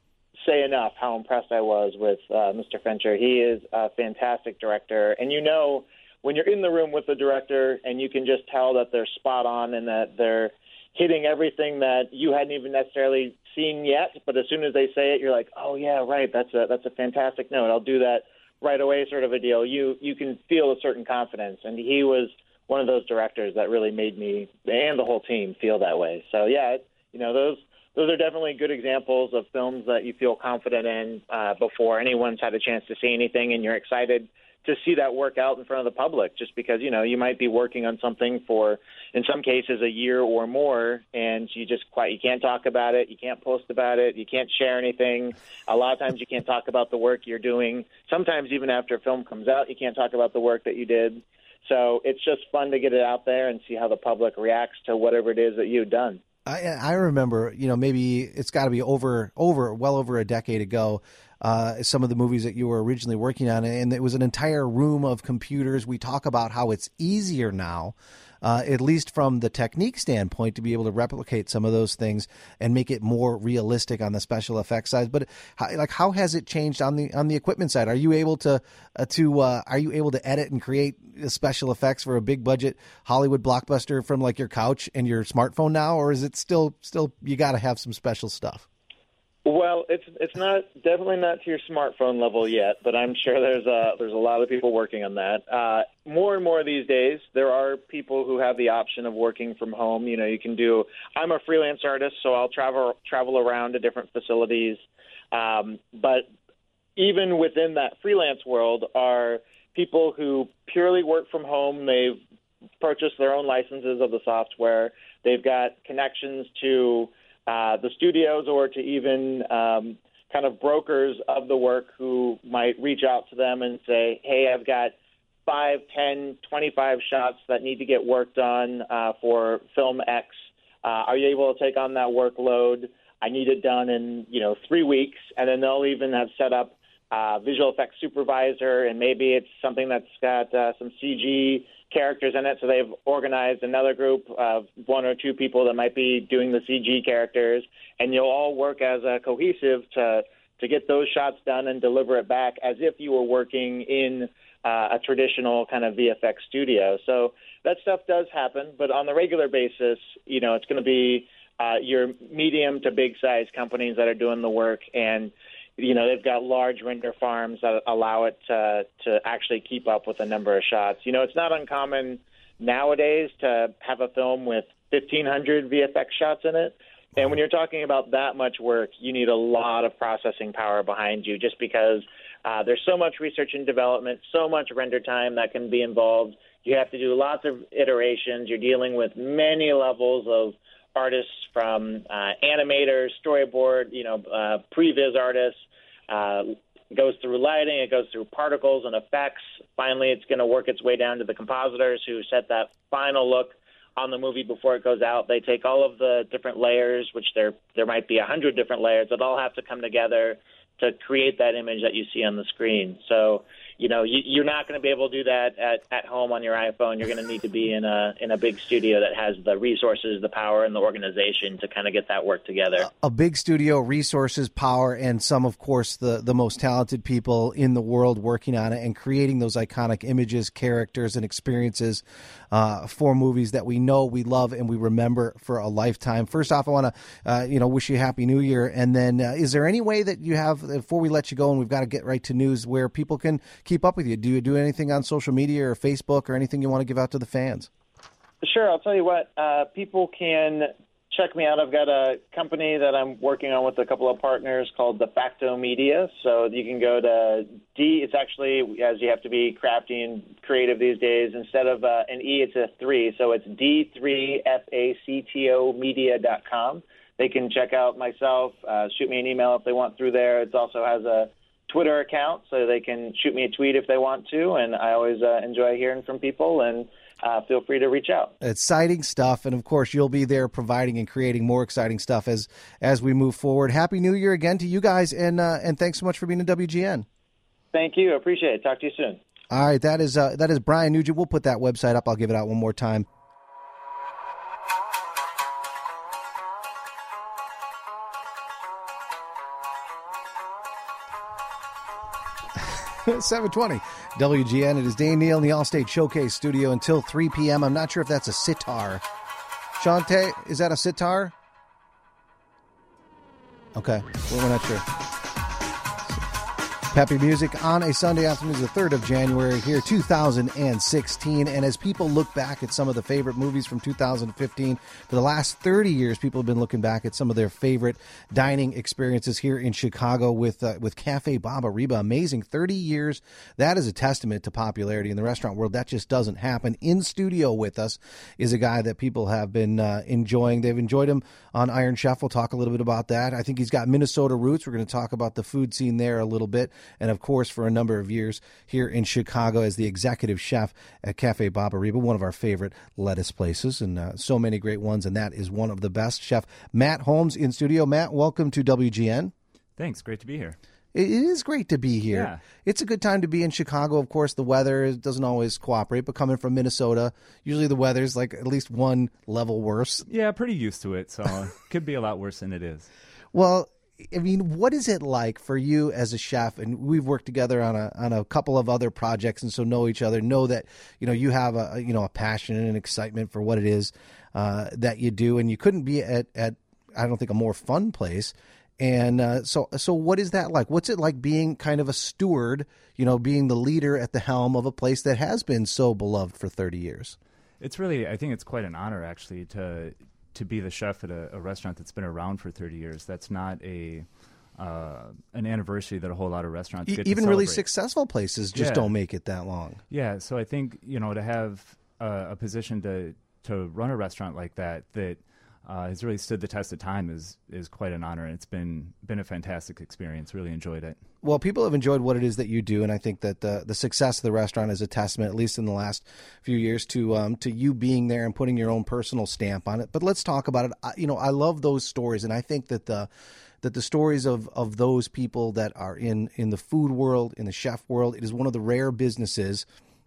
say enough how impressed I was with uh, Mister Fincher. He is a fantastic director, and you know when you're in the room with the director and you can just tell that they're spot on and that they're hitting everything that you hadn't even necessarily seen yet, but as soon as they say it, you're like, oh yeah, right, that's a that's a fantastic note. I'll do that right away, sort of a deal. You you can feel a certain confidence, and he was one of those directors that really made me and the whole team feel that way. So yeah, it, you know those those are definitely good examples of films that you feel confident in uh, before anyone's had a chance to see anything, and you're excited to see that work out in front of the public, just because, you know, you might be working on something for, in some cases, a year or more, and you just quite, you can't talk about it, you can't post about it, you can't share anything. A lot of times you can't talk about the work you're doing. Sometimes even after a film comes out, you can't talk about the work that you did. So it's just fun to get it out there and see how the public reacts to whatever it is that you've done. I, I remember, you know, maybe it's got to be over, over, well over a decade ago, uh, some of the movies that you were originally working on, and it was an entire room of computers. We talk about how it's easier now uh, at least from the technique standpoint, to be able to replicate some of those things and make it more realistic on the special effects side. But how, like, how has it changed on the on the equipment side? Are you able to uh, to uh, are you able to edit and create special effects for a big budget Hollywood blockbuster from like your couch and your smartphone now, or is it still still you got to have some special stuff? Well, it's it's not definitely not to your smartphone level yet, but I'm sure there's a there's a lot of people working on that. Uh, more and more these days, there are people who have the option of working from home. You know, you can do. I'm a freelance artist, so I'll travel travel around to different facilities. Um, but even within that freelance world, are people who purely work from home. They've purchased their own licenses of the software. They've got connections to Uh, the studios or to even um, kind of brokers of the work who might reach out to them and say, hey, I've got five, ten, twenty-five shots that need to get worked on uh, for film X. Uh, are you able to take on that workload? I need it done in, you know, three weeks. And then they'll even have set up a visual effects supervisor, and maybe it's something that's got uh, some C G characters in it, so they've organized another group of one or two people that might be doing the C G characters, and you'll all work as a cohesive to to get those shots done and deliver it back as if you were working in uh, a traditional kind of V F X studio. So that stuff does happen, but on the regular basis, you know, it's going to be uh, your medium to big size companies that are doing the work, and you know, they've got large render farms that allow it to, to actually keep up with a number of shots. You know, it's not uncommon nowadays to have a film with fifteen hundred V F X shots in it. And when you're talking about that much work, you need a lot of processing power behind you just because uh, there's so much research and development, so much render time that can be involved. You have to do lots of iterations. You're dealing with many levels of artists, from uh, animators, storyboard, you know, uh, previs artists. Uh, it goes through lighting, it goes through particles and effects. Finally, it's going to work its way down to the compositors who set that final look on the movie before it goes out. They take all of the different layers, which there there might be a hundred different layers that all have to come together to create that image that you see on the screen. So, you know, you, you're not going to be able to do that at, at home on your iPhone. You're going to need to be in a in a big studio that has the resources, the power, and the organization to kind of get that work together. A big studio, resources, power, and some, of course, the, the most talented people in the world working on it and creating those iconic images, characters, and experiences uh, for movies that we know, we love, and we remember for a lifetime. First off, I want to, uh, you know, wish you a Happy New Year. And then uh, is there any way that you have, before we let you go and we've got to get right to news, where people can keep up with you? Do you do anything on social media or Facebook or anything you want to give out to the fans? Sure. I'll tell you what, uh, people can check me out. I've got a company that I'm working on with a couple of partners called De Facto Media. So you can go to D. It's actually, as you have to be crafty and creative these days, instead of uh, an E, it's a three. So it's D three facto media dot com. They can check out myself, uh, shoot me an email if they want through there. It also has a Twitter account, so they can shoot me a tweet if they want to, and I always uh, enjoy hearing from people, and uh, feel free to reach out. Exciting stuff, and of course, you'll be there providing and creating more exciting stuff as as we move forward. Happy New Year again to you guys, and uh, and thanks so much for being in W G N. Thank you. Appreciate it. Talk to you soon. All right, that is uh, that is Brian Nugent. We'll put that website up. I'll give it out one more time. seven twenty W G N. It is Dane Neal in the Allstate Showcase studio until three p.m. I'm not sure if that's a sitar. Shante, is that a sitar? Okay, well, we're not sure. Peppy music on a Sunday afternoon, the third of January here, two thousand sixteen. And as people look back at some of the favorite movies from two thousand fifteen, for the last thirty years, people have been looking back at some of their favorite dining experiences here in Chicago with uh, with Cafe Baba Reba. Amazing, thirty years. That is a testament to popularity in the restaurant world. That just doesn't happen. In studio with us is a guy that people have been uh, enjoying. They've enjoyed him on Iron Chef. We'll talk a little bit about that. I think he's got Minnesota roots. We're going to talk about the food scene there a little bit. And, of course, for a number of years here in Chicago as the executive chef at Cafe Baba Reba, one of our favorite lettuce places, and uh, so many great ones, and that is one of the best. Chef Matt Holmes in studio. Matt, welcome to W G N. Thanks. Great to be here. It is great to be here. Yeah. It's a good time to be in Chicago. Of course, the weather doesn't always cooperate, but coming from Minnesota, usually the weather's like at least one level worse. Yeah, pretty used to it, so it could be a lot worse than it is. Well, I mean, what is it like for you as a chef? And we've worked together on a on a couple of other projects, and so know each other. Know that you know you have a you know a passion and an excitement for what it is uh, that you do, and you couldn't be at at I don't think a more fun place. And uh, so so what is that like? What's it like being kind of a steward? You know, being the leader at the helm of a place that has been so beloved for thirty years. It's really, I think it's quite an honor actually to. to be the chef at a, a restaurant that's been around for thirty years. That's not a uh, an anniversary that a whole lot of restaurants get Even to really celebrate. successful places just Yeah. don't make it that long. Yeah, so I think, you know, to have uh, a position to to run a restaurant like that that uh, has really stood the test of time is is quite an honor. And it's been been a fantastic experience. Really enjoyed it. Well, people have enjoyed what it is that you do, and I think that the the success of the restaurant is a testament, at least in the last few years, to um, to you being there and putting your own personal stamp on it. But let's talk about it. I, you know, I love those stories, and I think that the that the stories of, of those people that are in, in the food world, in the chef world, it is one of the rare businesses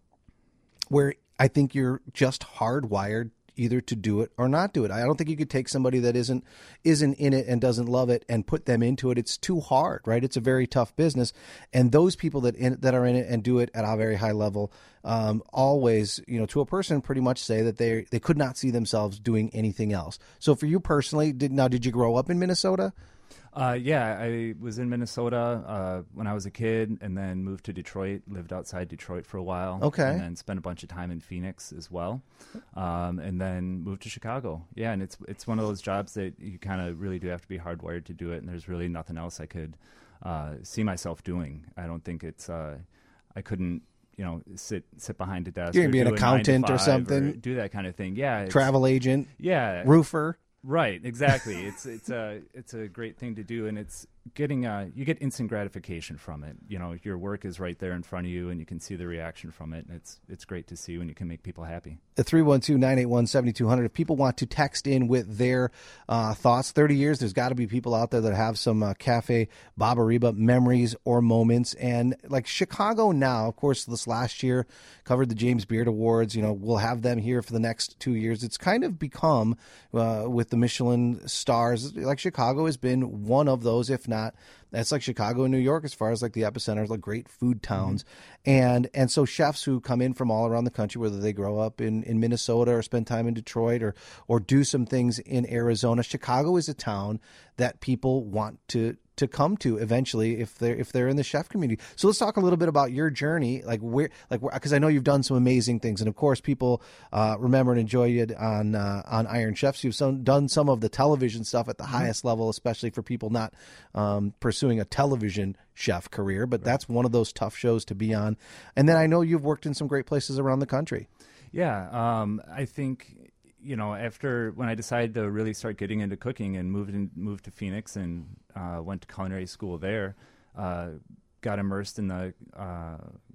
where I think you're just hardwired either to do it or not do it. I don't think you could take somebody that isn't isn't in it and doesn't love it and put them into it. It's too hard, right? It's a very tough business, and those people that in, that are in it and do it at a very high level, um, always, you know, to a person, pretty much say that they they could not see themselves doing anything else. So, for you personally, did now did you grow up in Minnesota? Uh, yeah, I was in Minnesota uh, when I was a kid, and then moved to Detroit. Lived outside Detroit for a while. Okay. And then spent a bunch of time in Phoenix as well, um, and then moved to Chicago. Yeah, and it's it's one of those jobs that you kind of really do have to be hardwired to do it, and there's really nothing else I could uh, see myself doing. I don't think it's uh, I couldn't you know sit sit behind a desk. You're gonna or be an do a nine to accountant or five something? or do that kind of thing. Yeah, it's- Travel agent, Yeah, roofer. Right, exactly. It's it's a it's a great thing to do, and it's getting uh you get instant gratification from it. You know, your work is right there in front of you, and you can see the reaction from it. And it's it's great to see when you can make people happy. The three one two, nine eight one, seven two zero zero. If people want to text in with their uh, thoughts, thirty years, there's got to be people out there that have some uh, Cafe Baba-Reba memories or moments. And like Chicago now, of course, this last year covered the James Beard Awards. You know, we'll have them here for the next two years. It's kind of become, uh, with the Michelin stars, like Chicago has been one of those, if not, that's like Chicago and New York as far as like the epicenters, like great food towns. Mm-hmm. And and so chefs who come in from all around the country, whether they grow up in, in Minnesota or spend time in Detroit or or do some things in Arizona, Chicago is a town that people want to to come to eventually if they're if they're in the chef community. So let's talk a little bit about your journey, like where, like because I know you've done some amazing things, and of course people uh, remember and enjoy you on uh, on Iron Chefs. You've some, done some of the television stuff at the mm-hmm. highest level, especially for people not um, pursuing a television chef career, but right. that's one of those tough shows to be on. And then I know you've worked in some great places around the country. Yeah, um, I think. You know, after when I decided to really start getting into cooking and moved in, moved to Phoenix and uh, went to culinary school there, uh, got immersed in the uh,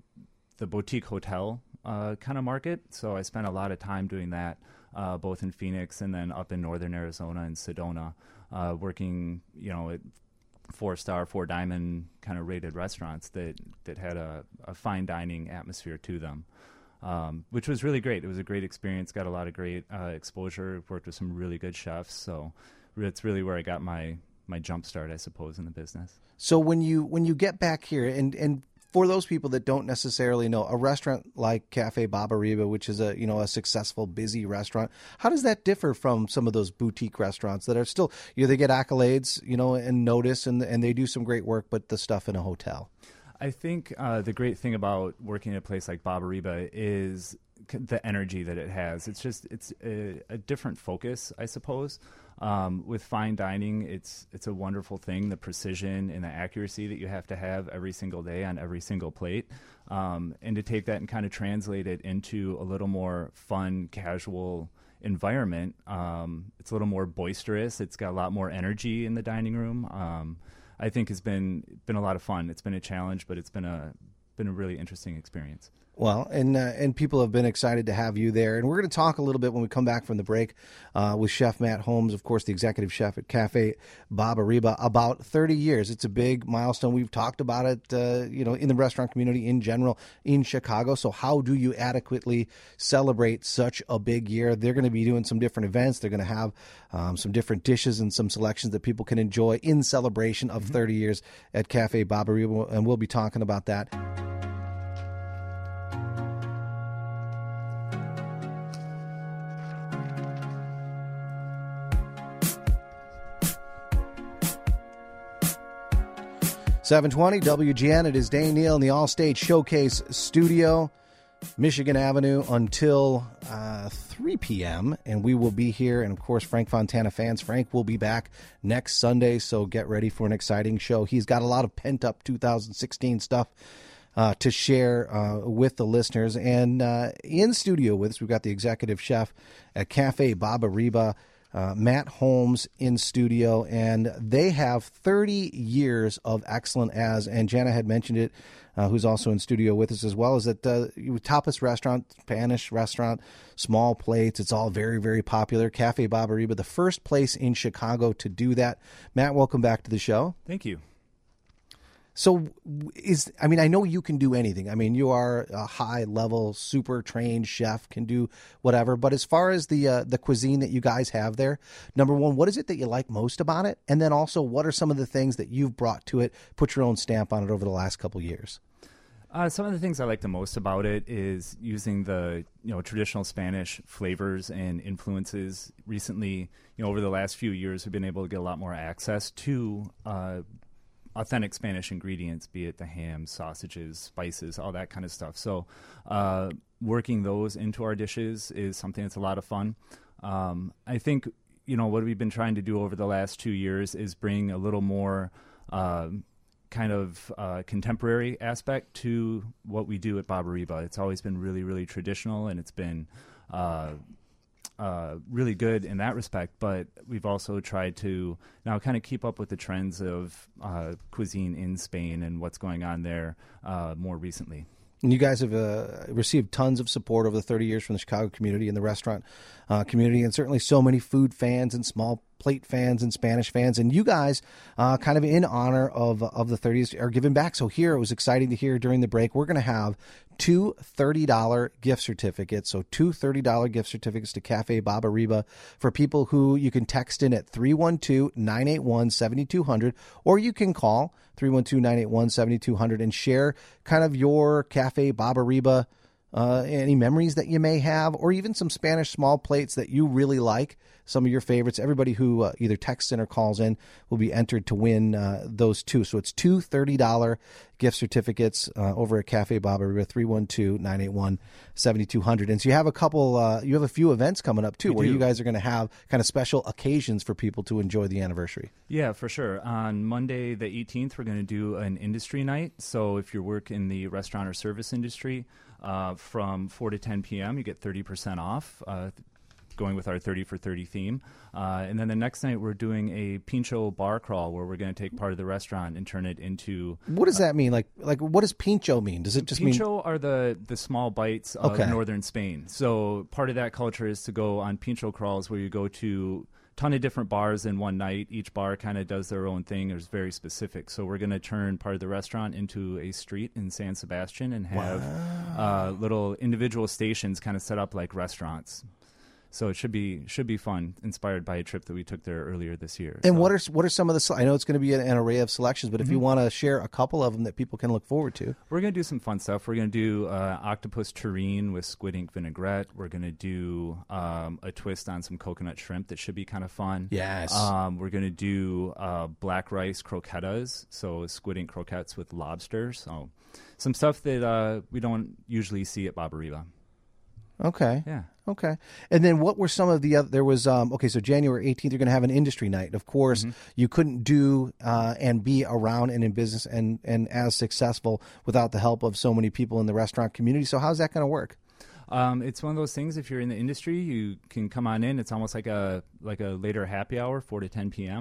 the boutique hotel uh, kind of market. So I spent a lot of time doing that, uh, both in Phoenix and then up in northern Arizona and Sedona, uh, working, you know, at four star, four diamond kind of rated restaurants that that had a, a fine dining atmosphere to them. Um, which was really great. It was a great experience. Got a lot of great uh, exposure. Worked with some really good chefs. So it's really where I got my my jump start, I suppose, in the business. So when you when you get back here, and and for those people that don't necessarily know, a restaurant like Cafe Baba-Reba, which is a you know a successful, busy restaurant, how does that differ from some of those boutique restaurants that are still, you know, they get accolades, you know, and notice, and and they do some great work, but the stuff in a hotel? I think uh, the great thing about working at a place like Baba-Reba is the energy that it has. It's just it's a, a different focus, I suppose. Um, with fine dining, it's it's a wonderful thing, the precision and the accuracy that you have to have every single day on every single plate. Um, and to take that and kind of translate it into a little more fun, casual environment. Um, it's a little more boisterous. It's got a lot more energy in the dining room. Um, I think has been been a lot of fun. It's been a challenge, but it's been a been a really interesting experience. Well, and uh, and people have been excited to have you there. And we're going to talk a little bit when we come back from the break uh, with Chef Matt Holmes, of course, the executive chef at Cafe Baba-Riba, about thirty years. It's a big milestone. We've talked about it, uh, you know, in the restaurant community in general in Chicago. So how do you adequately celebrate such a big year? They're going to be doing some different events. They're going to have um, some different dishes and some selections that people can enjoy in celebration of mm-hmm. thirty years at Cafe Baba-Riba, and we'll be talking about that. seven twenty W G N. It is Dane Neal in the Allstate Showcase Studio, Michigan Avenue, until uh, three p.m. And we will be here. And, of course, Frank Fontana fans, Frank will be back next Sunday, so get ready for an exciting show. He's got a lot of pent-up two thousand sixteen stuff uh, to share uh, with the listeners. And uh, in studio with us, we've got the executive chef at Cafe Baba-Riba, Uh, Matt Holmes, in studio, and they have thirty years of excellent as, and Jana had mentioned it, uh, who's also in studio with us as well, is that uh, tapas restaurant, Spanish restaurant, small plates, it's all very, very popular. Cafe Baba-Riba, the first place in Chicago to do that. Matt, welcome back to the show. Thank you. So, is I mean, I know you can do anything. I mean, you are a high-level, super trained chef, can do whatever. But as far as the uh, the cuisine that you guys have there, number one, what is it that you like most about it? And then also, what are some of the things that you've brought to it, put your own stamp on it over the last couple of years? Uh, some of the things I like the most about it is using the you know traditional Spanish flavors and influences. Recently, you know, over the last few years, we've been able to get a lot more access to Uh, authentic Spanish ingredients, be it the ham, sausages, spices, all that kind of stuff. So uh, working those into our dishes is something that's a lot of fun. Um, I think, you know, what we've been trying to do over the last two years is bring a little more uh, kind of uh, contemporary aspect to what we do at Baba-Riba. It's always been really, really traditional, and it's been uh, Uh, really good in that respect, but we've also tried to now kind of keep up with the trends of uh, cuisine in Spain and what's going on there uh, more recently. And you guys have uh, received tons of support over the thirty years from the Chicago community and the restaurant uh, community, and certainly so many food fans and small plate fans and Spanish fans. And you guys, uh, kind of in honor of of the thirties, are giving back. So here, it was exciting to hear during the break, we're going to have two thirty dollars gift certificates. So two thirty dollars gift certificates to Cafe Baba-Riba for people who you can text in at three one two, nine eight one, seven two zero zero, or you can call three one two, nine eight one, seven two zero zero and share kind of your Cafe Baba-Riba, uh, any memories that you may have, or even some Spanish small plates that you really like, some of your favorites. Everybody who uh, either texts in or calls in will be entered to win uh, those two. So it's two thirty dollars gift certificates uh, over at Cafe Baba-Riba, three one two, nine eight one, seven two zero zero. And so you have a couple, uh, you have a few events coming up too, we where do. you guys are going to have kind of special occasions for people to enjoy the anniversary. Yeah, for sure. On Monday the eighteenth, we're going to do an industry night. So if you work in the restaurant or service industry, uh, from four to ten p.m., you get thirty percent off. Uh, going with our thirty for thirty theme. Uh, and then the next night we're doing a pincho bar crawl where we're going to take part of the restaurant and turn it into... What does uh, that mean? Like, like what does pincho mean? Does it just pincho mean... Pincho are the, the small bites of okay. northern Spain. So part of that culture is to go on pincho crawls where you go to a ton of different bars in one night. Each bar kind of does their own thing. It's very specific. So we're going to turn part of the restaurant into a street in San Sebastian and have wow. uh, little individual stations kind of set up like restaurants. So it should be should be fun, inspired by a trip that we took there earlier this year. And so. what are what are some of the? I know it's going to be an, an array of selections, but if mm-hmm. you want to share a couple of them that people can look forward to, we're going to do some fun stuff. We're going to do uh, octopus terrine with squid ink vinaigrette. We're going to do um, a twist on some coconut shrimp that should be kind of fun. Yes. Um, we're going to do uh, black rice croquetas, so squid ink croquettes with lobster. So some stuff that uh, we don't usually see at Baba-Riba. Okay. Yeah. Okay. And then what were some of the other, there was, um, okay, so January eighteenth, you're going to have an industry night. Of course, mm-hmm. you couldn't do uh, and be around and in business and, and as successful without the help of so many people in the restaurant community. So how's that going to work? Um, it's one of those things, if you're in the industry, you can come on in. It's almost like a like a later happy hour, four to ten p.m.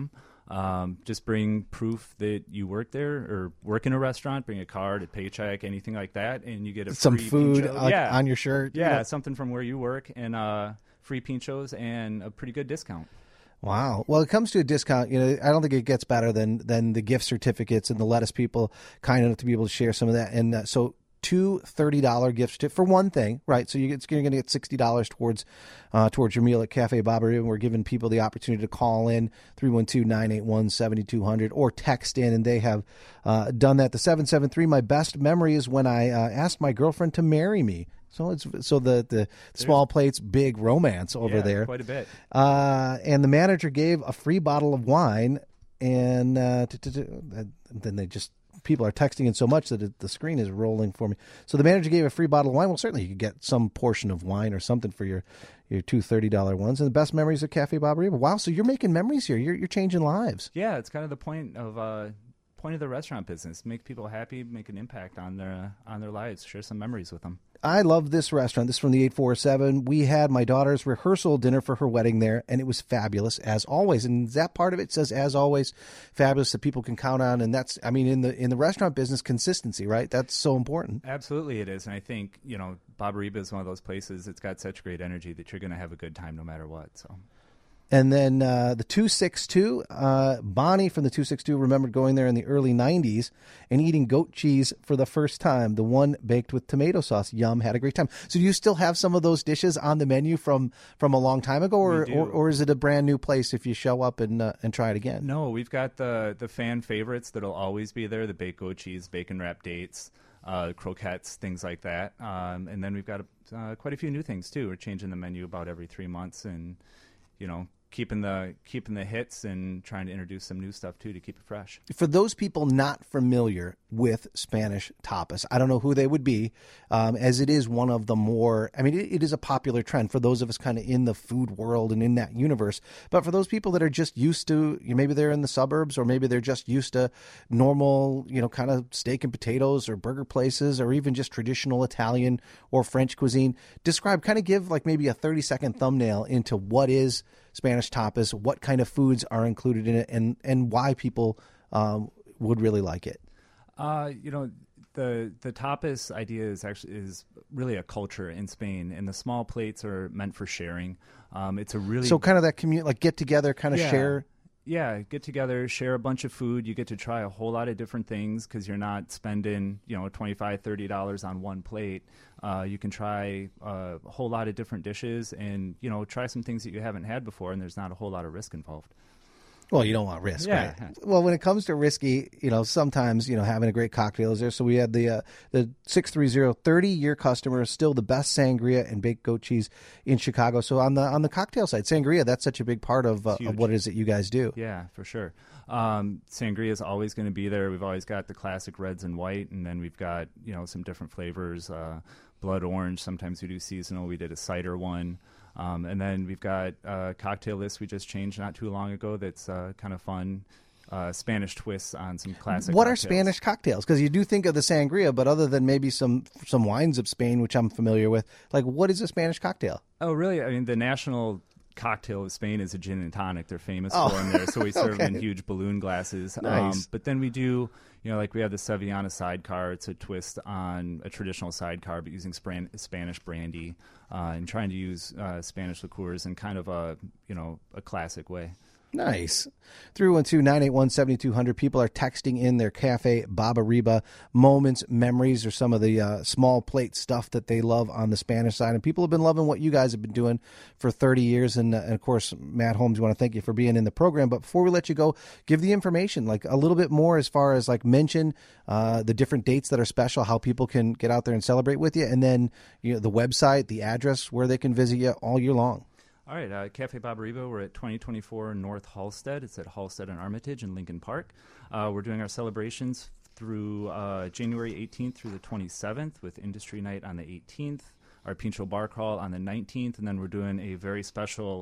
Um, just bring proof that you work there or work in a restaurant. Bring a card, a paycheck, anything like that, and you get a Some free food pincho. like, yeah. on your shirt. Yeah, Yeah. something from where you work, and uh, free pinchos and a pretty good discount. Wow. Well, it comes to a discount. You know, I don't think it gets better than than the gift certificates and the lettuce people kind enough to be able to share some of that. And uh, so two thirty dollars gift certificates for one thing, right? So you get, you're going to get sixty dollars towards uh, towards your meal at Cafe Baba. And we're giving people the opportunity to call in three one two, nine eight one, seven two zero zero or text in, and they have uh, done that. The seven seven three, my best memory is when I uh, asked my girlfriend to marry me. So it's so the, the small plates, big romance over yeah, there. Quite a bit. Uh, and the manager gave a free bottle of wine, and uh, t- t- t- then they just people are texting in so much that it, the screen is rolling for me. So the manager gave a free bottle of wine. Well, certainly you could get some portion of wine or something for your your two thirty dollar ones. And the best memories of Cafe Baba. Wow, so you're making memories here. You're you're changing lives. Yeah, it's kind of the point of uh, point of the restaurant business: make people happy, make an impact on their on their lives, share some memories with them. I love this restaurant. This is from the eight four seven. We had my daughter's rehearsal dinner for her wedding there, and it was fabulous, as always. And that part of it says, as always, fabulous that people can count on. And that's, I mean, in the in the restaurant business, consistency, right? That's so important. Absolutely it is. And I think, you know, Baba-Riba is one of those places that's got such great energy that you're going to have a good time no matter what. So. And then uh, the two sixty-two, uh, Bonnie from the two sixty-two remembered going there in the early nineties and eating goat cheese for the first time, the one baked with tomato sauce. Yum, had a great time. So do you still have some of those dishes on the menu from, from a long time ago, or, or or is it a brand new place if you show up and uh, and try it again? No, we've got the, the fan favorites that'll always be there, the baked goat cheese, bacon wrapped dates, uh, croquettes, things like that. Um, and then we've got uh, quite a few new things, too. We're changing the menu about every three months and, you know, keeping the keeping the hits and trying to introduce some new stuff too to keep it fresh. For those people not familiar with Spanish tapas, I don't know who they would be, um, as it is one of the more, I mean, it, it is a popular trend for those of us kind of in the food world and in that universe. But for those people that are just used to, maybe they're in the suburbs, or maybe they're just used to normal, you know, kind of steak and potatoes or burger places, or even just traditional Italian or French cuisine, describe, kind of give like maybe a thirty second thumbnail into what is Spanish tapas, what kind of foods are included in it, and, and why people um, would really like it. Uh, you know, the the tapas idea is actually is really a culture in Spain, and the small plates are meant for sharing. Um, it's a really so kind of that community, like get together, kind of yeah. share. Yeah, get together, share a bunch of food. You get to try a whole lot of different things because you're not spending, you know, twenty-five dollars, thirty dollars on one plate. Uh, you can try uh, a whole lot of different dishes and, you know, try some things that you haven't had before, and there's not a whole lot of risk involved. Well, you don't want risk, yeah. right? Well, when it comes to risky, you know, sometimes, you know, having a great cocktail is there. So we had the uh, the six three zero thirty-year customer is still the best sangria and baked goat cheese in Chicago. So on the on the cocktail side, sangria, that's such a big part of, uh, of what it is that you guys do. Yeah, for sure. Um, sangria is always going to be there. We've always got the classic reds and white, and then we've got, you know, some different flavors, uh, blood orange. Sometimes we do seasonal. We did a cider one. Um, and then we've got a cocktail list we just changed not too long ago that's uh, kind of fun. Uh, Spanish twists on some classic What cocktails. are Spanish cocktails? Because you do think of the sangria, but other than maybe some some wines of Spain, which I'm familiar with, like what is a Spanish cocktail? Oh, really? I mean, the national cocktail of Spain is a gin and tonic. They're famous oh. for them there, so we serve okay. in huge balloon glasses. Nice. Um, but then we do, you know, like we have the Sevillana sidecar. It's a twist on a traditional sidecar, but using Spran- Spanish brandy uh, and trying to use uh, Spanish liqueurs in kind of a, you know, a classic way. Nice. three one two, nine eight one, seven two zero zero. People are texting in their Cafe Baba-Riba moments, memories, or some of the uh, small plate stuff that they love on the Spanish side. And people have been loving what you guys have been doing for thirty years. And, uh, and of course, Matt Holmes, we want to thank you for being in the program. But before we let you go, give the information, like a little bit more as far as like mention uh, the different dates that are special, how people can get out there and celebrate with you. And then, you know, the website, the address where they can visit you all year long. All right, uh, Cafe Baba-Riba, we're at twenty twenty-four North Halstead. It's at Halstead and Armitage in Lincoln Park. Uh, we're doing our celebrations through uh, January eighteenth through the twenty-seventh with Industry Night on the eighteenth, our Pincho Bar Crawl on the nineteenth, and then we're doing a very special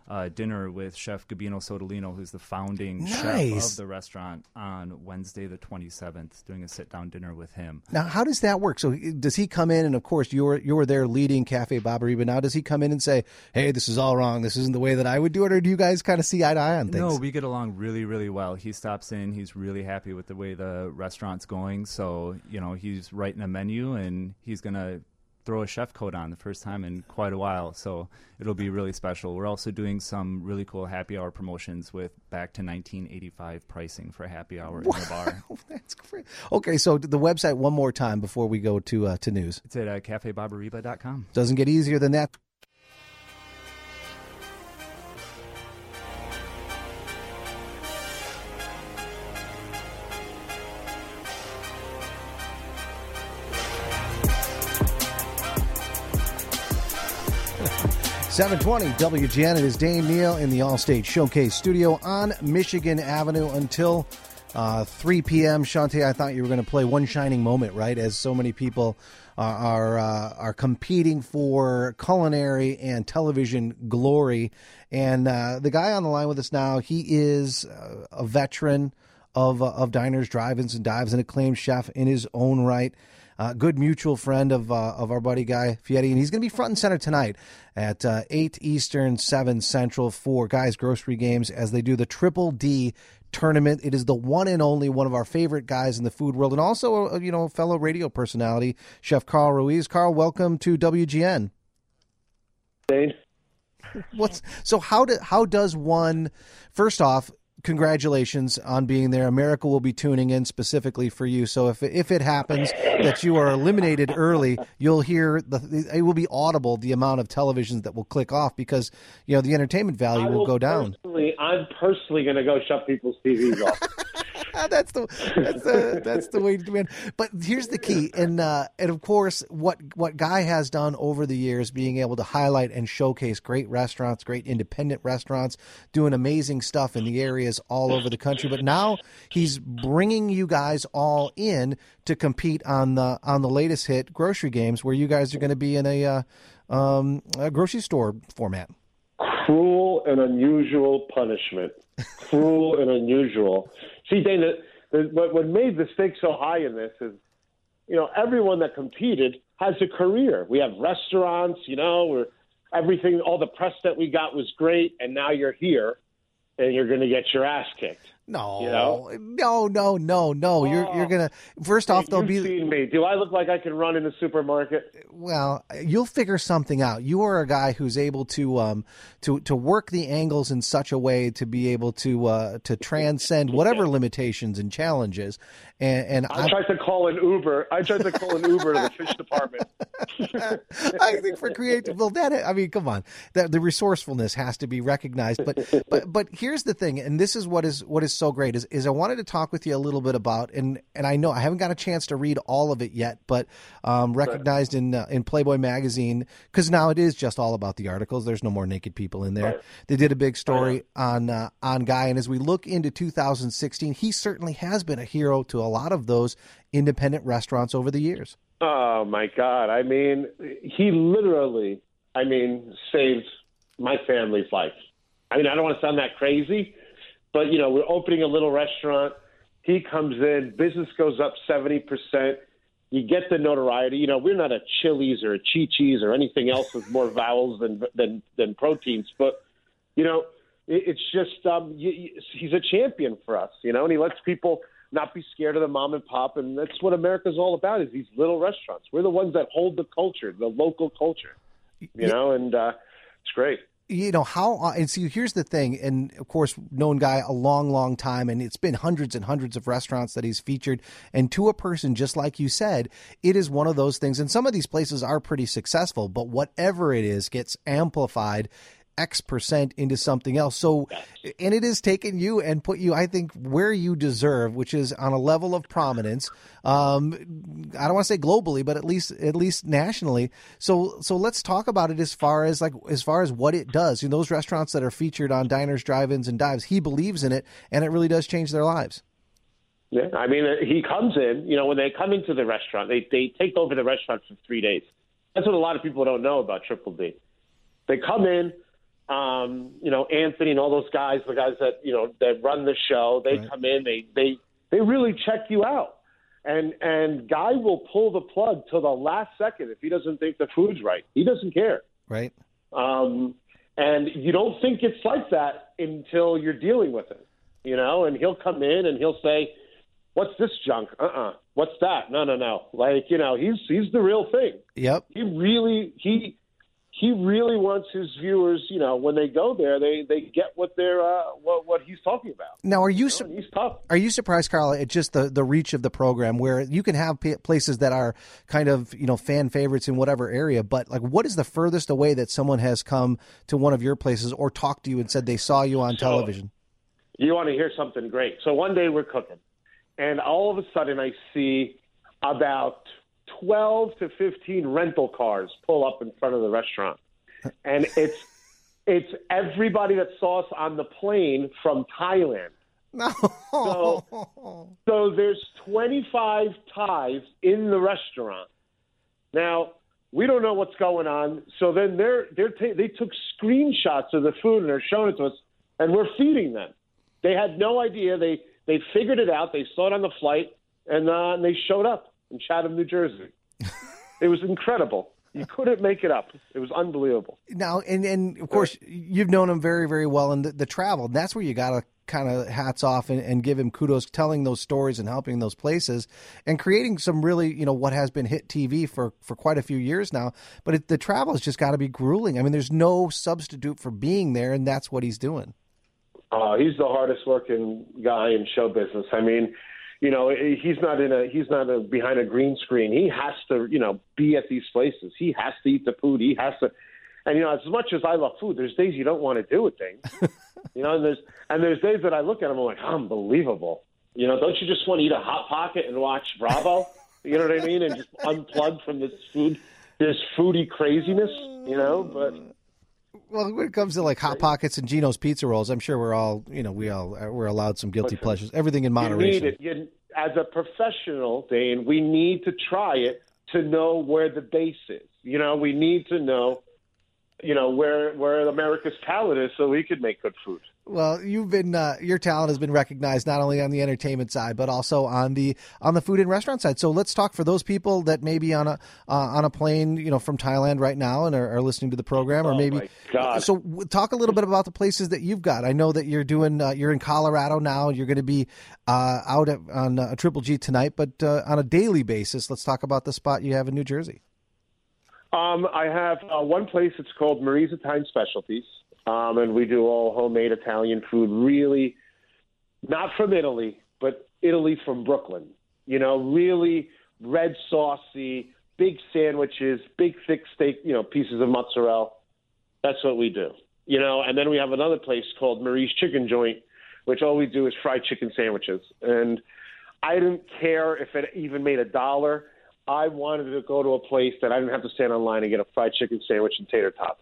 uh, dinner with Chef Gabino Sotolino, who's the founding Nice. chef of the restaurant, on Wednesday the twenty-seventh, doing a sit-down dinner with him. Now, how does that work? So does he come in, and of course you were you were there leading Cafe Babariba. Now does he come in and say, hey, this is all wrong, this isn't the way that I would do it, or do you guys kind of see eye to eye on things? No, we get along really, really well. He stops in, he's really happy with the way the restaurant's going, so, you know, he's writing a menu, and he's going to throw a chef coat on the first time in quite a while, so it'll be really special. We're also doing some really cool happy hour promotions with back to nineteen eighty-five pricing for happy hour in the bar. That's great. Okay, so the website one more time before we go to uh, to news. It's at uh, cafe babariba dot com. Doesn't get easier than that. seven twenty W G N. It is Dane Neal in the Allstate Showcase studio on Michigan Avenue until uh, three p.m. Shantae, I thought you were going to play One Shining Moment, right? As so many people uh, are uh, are competing for culinary and television glory. And uh, the guy on the line with us now, he is uh, a veteran of uh, of diners, drive-ins, and dives, an acclaimed chef in his own right. Uh, good mutual friend of uh, of our buddy Guy Fieri, and he's going to be front and center tonight at uh, eight Eastern, seven Central for Guy's Grocery Games as they do the Triple D tournament. It is the one and only one of our favorite guys in the food world, and also a, you know fellow radio personality, Chef Carl Ruiz. Carl, welcome to W G N. Dane. What's so? How do how does one? First off, congratulations on being there. America will be tuning in specifically for you. So if if it happens that you are eliminated early, you'll hear the it will be audible the amount of televisions that will click off because you know the entertainment value will, will go down. I'm personally going to go shut people's T Vs off. that's the that's the that's the way to do it. But here's the key, and uh, and of course, what what Guy has done over the years, being able to highlight and showcase great restaurants, great independent restaurants, doing amazing stuff in the areas all over the country. But now he's bringing you guys all in to compete on the on the latest hit, Grocery Games, where you guys are going to be in a, uh, um, a grocery store format. Cruel and unusual punishment. Cruel and unusual. See, Dana, the, what, what made the stakes so high in this is, you know, everyone that competed has a career. We have restaurants, you know, we're, everything, all the press that we got was great, and now you're here, and you're going to get your ass kicked. No, you know? no, no, no, no. Oh, you're you're gonna. First off, they'll you've be. Seen me. Do I look like I can run in the supermarket? Well, you'll figure something out. You are a guy who's able to um to to work the angles in such a way to be able to uh to transcend whatever limitations and challenges. And, and I tried to call an Uber. I tried to call an Uber to the fish department. I think for creative, well, that I mean, come on, the, the resourcefulness has to be recognized. But but but here's the thing, and this is what is what is so great is is I wanted to talk with you a little bit about, and and I know I haven't got a chance to read all of it yet, but um, recognized in uh, in Playboy magazine, because now it is just all about the articles. There's no more naked people in there. Right. They did a big story on uh, on Guy, and as we look into two thousand sixteen, he certainly has been a hero to a lot of those independent restaurants over the years. Oh my God! I mean, he literally, I mean, saved my family's life. I mean, I don't want to sound that crazy, but you know, we're opening a little restaurant. He comes in, business goes up seventy percent. You get the notoriety. You know, we're not a Chili's or a Chi-Chi's or anything else with more vowels than than than proteins, but you know, it, it's just um, you, you, he's a champion for us. You know, and he lets people not be scared of the mom and pop, and that's what America's all about, is these little restaurants. We're the ones that hold the culture, the local culture, you yeah. know, and uh, it's great. You know, how, and see, here's the thing, and of course, known Guy a long, long time, and it's been hundreds and hundreds of restaurants that he's featured, and to a person, just like you said, it is one of those things, and some of these places are pretty successful, but whatever it is gets amplified X percent into something else. So, and it has taken you and put you, I think, where you deserve, which is on a level of prominence. Um, I don't want to say globally, but at least, at least nationally. So, so let's talk about it as far as like, as far as what it does. You know, those restaurants that are featured on Diners, Drive-Ins, and Dives, he believes in it, and it really does change their lives. Yeah, I mean, he comes in, you know, when they come into the restaurant, they, they take over the restaurant for three days. That's what a lot of people don't know about Triple D. They come in, Um, you know, Anthony and all those guys, the guys that, you know, that run the show, they Right. come in, they, they, they really check you out. And, and Guy will pull the plug till the last second if he doesn't think the food's right. He doesn't care. Right. Um, and you don't think it's like that until you're dealing with it, you know, and he'll come in and he'll say, what's this junk? Uh-uh. What's that? No, no, no. Like, you know, he's, he's the real thing. Yep. He really, he, he really wants his viewers, you know, when they go there, they, they get what they're, uh, what, what he's talking about. Now, are you, You su- know, and he's tough. are you surprised, Carl, at just the, the reach of the program where you can have p- places that are kind of, you know, fan favorites in whatever area, but like what is the furthest away that someone has come to one of your places or talked to you and said they saw you on So, television? You want to hear something great. So one day we're cooking, and all of a sudden I see about twelve to fifteen rental cars pull up in front of the restaurant. And it's it's everybody that saw us on the plane from Thailand. No. So, so there's twenty-five Thais in the restaurant. Now, we don't know what's going on. So then they're they're ta- they took screenshots of the food and they're showing it to us, and we're feeding them. They had no idea. They they figured it out. They saw it on the flight, and, uh, and they showed up in Chatham, New Jersey. It was incredible. You couldn't make it up. It was unbelievable. Now, and, and of course, you've known him very, very well in the, the travel. That's where you got to kind of hats off and, and give him kudos, telling those stories and helping those places and creating some really, you know, what has been hit T V for, for quite a few years now. But it, the travel has just got to be grueling. I mean, there's no substitute for being there, and that's what he's doing. Uh, he's the hardest working guy in show business. I mean, you know, he's not in a he's not a, behind a green screen. He has to, you know, be at these places. He has to eat the food. He has to, and you know, as much as I love food, there's days you don't want to do it things. You know, and there's and there's days that I look at him, I'm like, unbelievable. You know, don't you just want to eat a Hot Pocket and watch Bravo? You know what I mean? And just unplug from this food, this foodie craziness. You know, but. Well, when it comes to like Hot Pockets and Gino's Pizza Rolls, I'm sure we're all, you know, we all we're allowed some guilty Listen, pleasures. Everything in moderation. You need it. You, as a professional, Dane, we need to try it to know where the base is. You know, we need to know, you know, where where America's palate is, so we could make good food. Well, you've been uh, your talent has been recognized not only on the entertainment side but also on the on the food and restaurant side. So let's talk for those people that may be on a uh, on a plane, you know, from Thailand right now and are, are listening to the program, or Oh, maybe. my God. So w- talk a little bit about the places that you've got. I know that you're doing uh, you're in Colorado now. You're going to be uh, out at, on uh, Triple G tonight, but uh, on a daily basis, let's talk about the spot you have in New Jersey. Um, I have uh, one place. It's called Marie's Italian Specialties, um, and we do all homemade Italian food. Really, not from Italy, but Italy from Brooklyn. You know, really red saucy, big sandwiches, big thick steak. You know, pieces of mozzarella. That's what we do. You know, and then we have another place called Marie's Chicken Joint, which all we do is fried chicken sandwiches. And I didn't care if it even made a dollar. I wanted to go to a place that I didn't have to stand online and get a fried chicken sandwich and tater tots.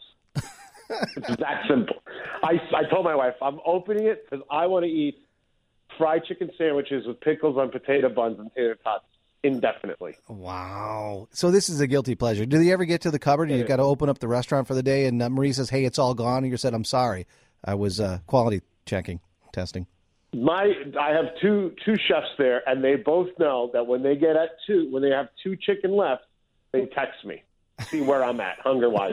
It's that simple. I, I told my wife, I'm opening it because I want to eat fried chicken sandwiches with pickles on potato buns and tater tots indefinitely. Wow. So this is a guilty pleasure. Do you ever get to the cupboard and you've got to open up the restaurant for the day and uh, Marie says, hey, it's all gone. And you said, I'm sorry. I was uh, quality checking, testing. My, I have two two chefs there, and they both know that when they get at two, when they have two chicken left, they text me, see where I'm at hunger wise.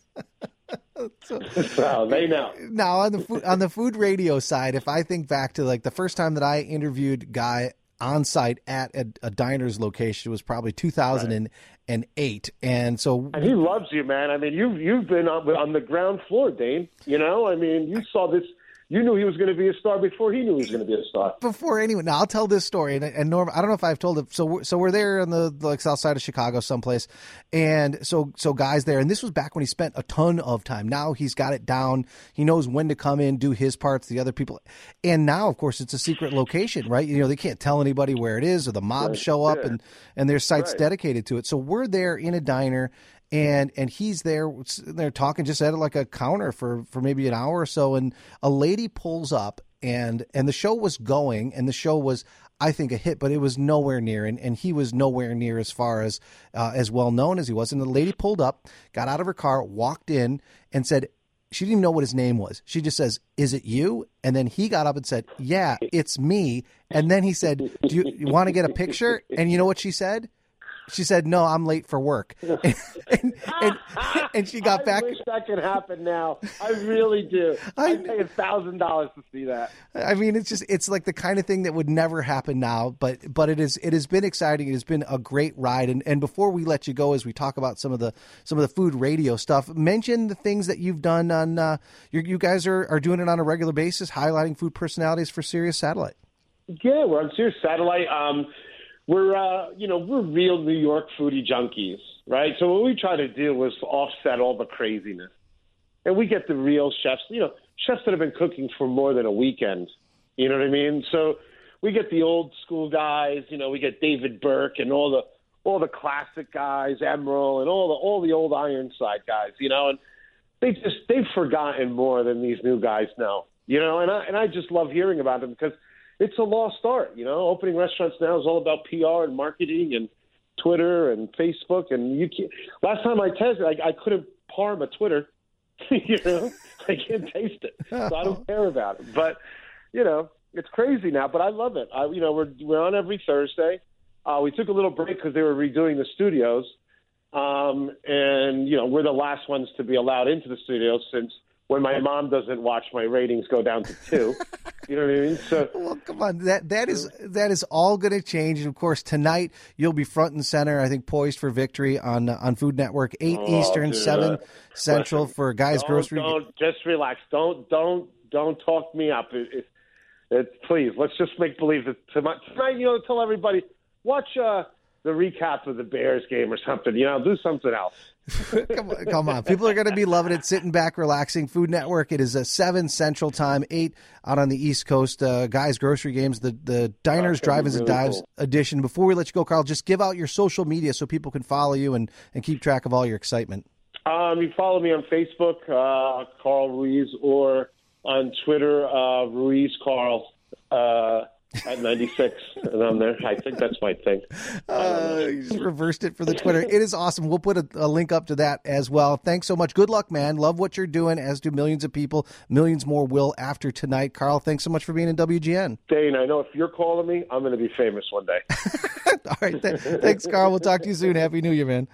so, so they know. Now on the food, on the food radio side, if I think back to like the first time that I interviewed Guy on site at a, a diner's location, it was probably two thousand eight, right. And so and he loves you, man. I mean, you've you've been on, on the ground floor, Dane. You know, I mean, you saw this. You knew he was going to be a star before he knew he was going to be a star. Before anyone. Now, I'll tell this story. And, and Norm, I don't know if I've told it. So we're, so we're there on the, the like south side of Chicago someplace. And so so Guy's there. And this was back when he spent a ton of time. Now he's got it down. He knows when to come in, do his parts, the other people. And now, of course, it's a secret location, right? You know, they can't tell anybody where it is or the mobs Right. show up Yeah. and, and there's sites Right. dedicated to it. So we're there in a diner. And and he's there, they're talking just at like a counter for, for maybe an hour or so. And a lady pulls up and and the show was going and the show was, I think, a hit, but it was nowhere near. And, and he was nowhere near as far as uh, as well known as he was. And the lady pulled up, got out of her car, walked in and said, She didn't even know what his name was. She just says, "Is it you?" And then he got up and said, "Yeah, it's me." And then he said, "Do you, you want to get a picture?" And you know what she said? She said, "No, I'm late for work." And, and, and, and she got I back. I wish that could happen now. I really do. I- I'd pay a thousand dollars to see that. I mean, it's just, it's like the kind of thing that would never happen now, but, but it is, it has been exciting. It has been a great ride. And, and before we let you go, as we talk about some of the, some of the food radio stuff, mention the things that you've done on, uh, you, you guys are, are doing it on a regular basis, highlighting food personalities for Sirius Satellite. Yeah, we're on Sirius Satellite. Um, we're, uh, you know, we're real New York foodie junkies, right? So what we try to do was offset all the craziness. And we get the real chefs, you know, chefs that have been cooking for more than a weekend. You know what I mean? So we get the old school guys, you know, we get David Burke and all the all the classic guys, Emeril, and all the all the old Ironside guys, you know, and they just they've forgotten more than these new guys know. You know, and I and I just love hearing about them because it's a lost art, you know. Opening restaurants now is all about P R and marketing and Twitter and Facebook. And you can't, last time I tested, I, I couldn't parm a Twitter. you know, I can't taste it, so I don't care about it. But you know, it's crazy now. But I love it. I, you know, we're we're on every Thursday. Uh, we took a little break because they were redoing the studios, um, and you know, we're the last ones to be allowed into the studios since. When my mom doesn't watch, my ratings go down to two. You know what I mean? So, well, come on, that that is that is all going to change. And of course, tonight you'll be front and center. I think poised for victory on uh, on Food Network, eight oh, Eastern, dude, seven uh, Central listen, for Guys don't, Grocery. Don't just relax. Don't don't don't talk me up. It, it, it, please, let's just make believe that tonight. Tonight, you know, tell everybody watch uh, the recap of the Bears game or something. You know, do something else. come on, come on. People are going to be loving it, sitting back, relaxing. Food Network, it is a seven Central Time, eight out on the East Coast. Uh, Guys Grocery Games, the, the Diners, Oh, Drive-Ins, really and Dives cool. edition. Before we let you go, Carl, just give out your social media so people can follow you and, and keep track of all your excitement. Um, you follow me on Facebook, uh, Carl Ruiz, or on Twitter, uh, Ruiz Carl. Uh, at ninety-six, and I'm there. I think that's my thing. Uh, you just reversed it for the Twitter. It is awesome. We'll put a, a link up to that as well. Thanks so much. Good luck, man. Love what you're doing, as do millions of people. Millions more will after tonight. Carl, thanks so much for being in W G N. Dane, I know if you're calling me, I'm going to be famous one day. All right. Th- thanks, Carl. We'll talk to you soon. Happy New Year, man.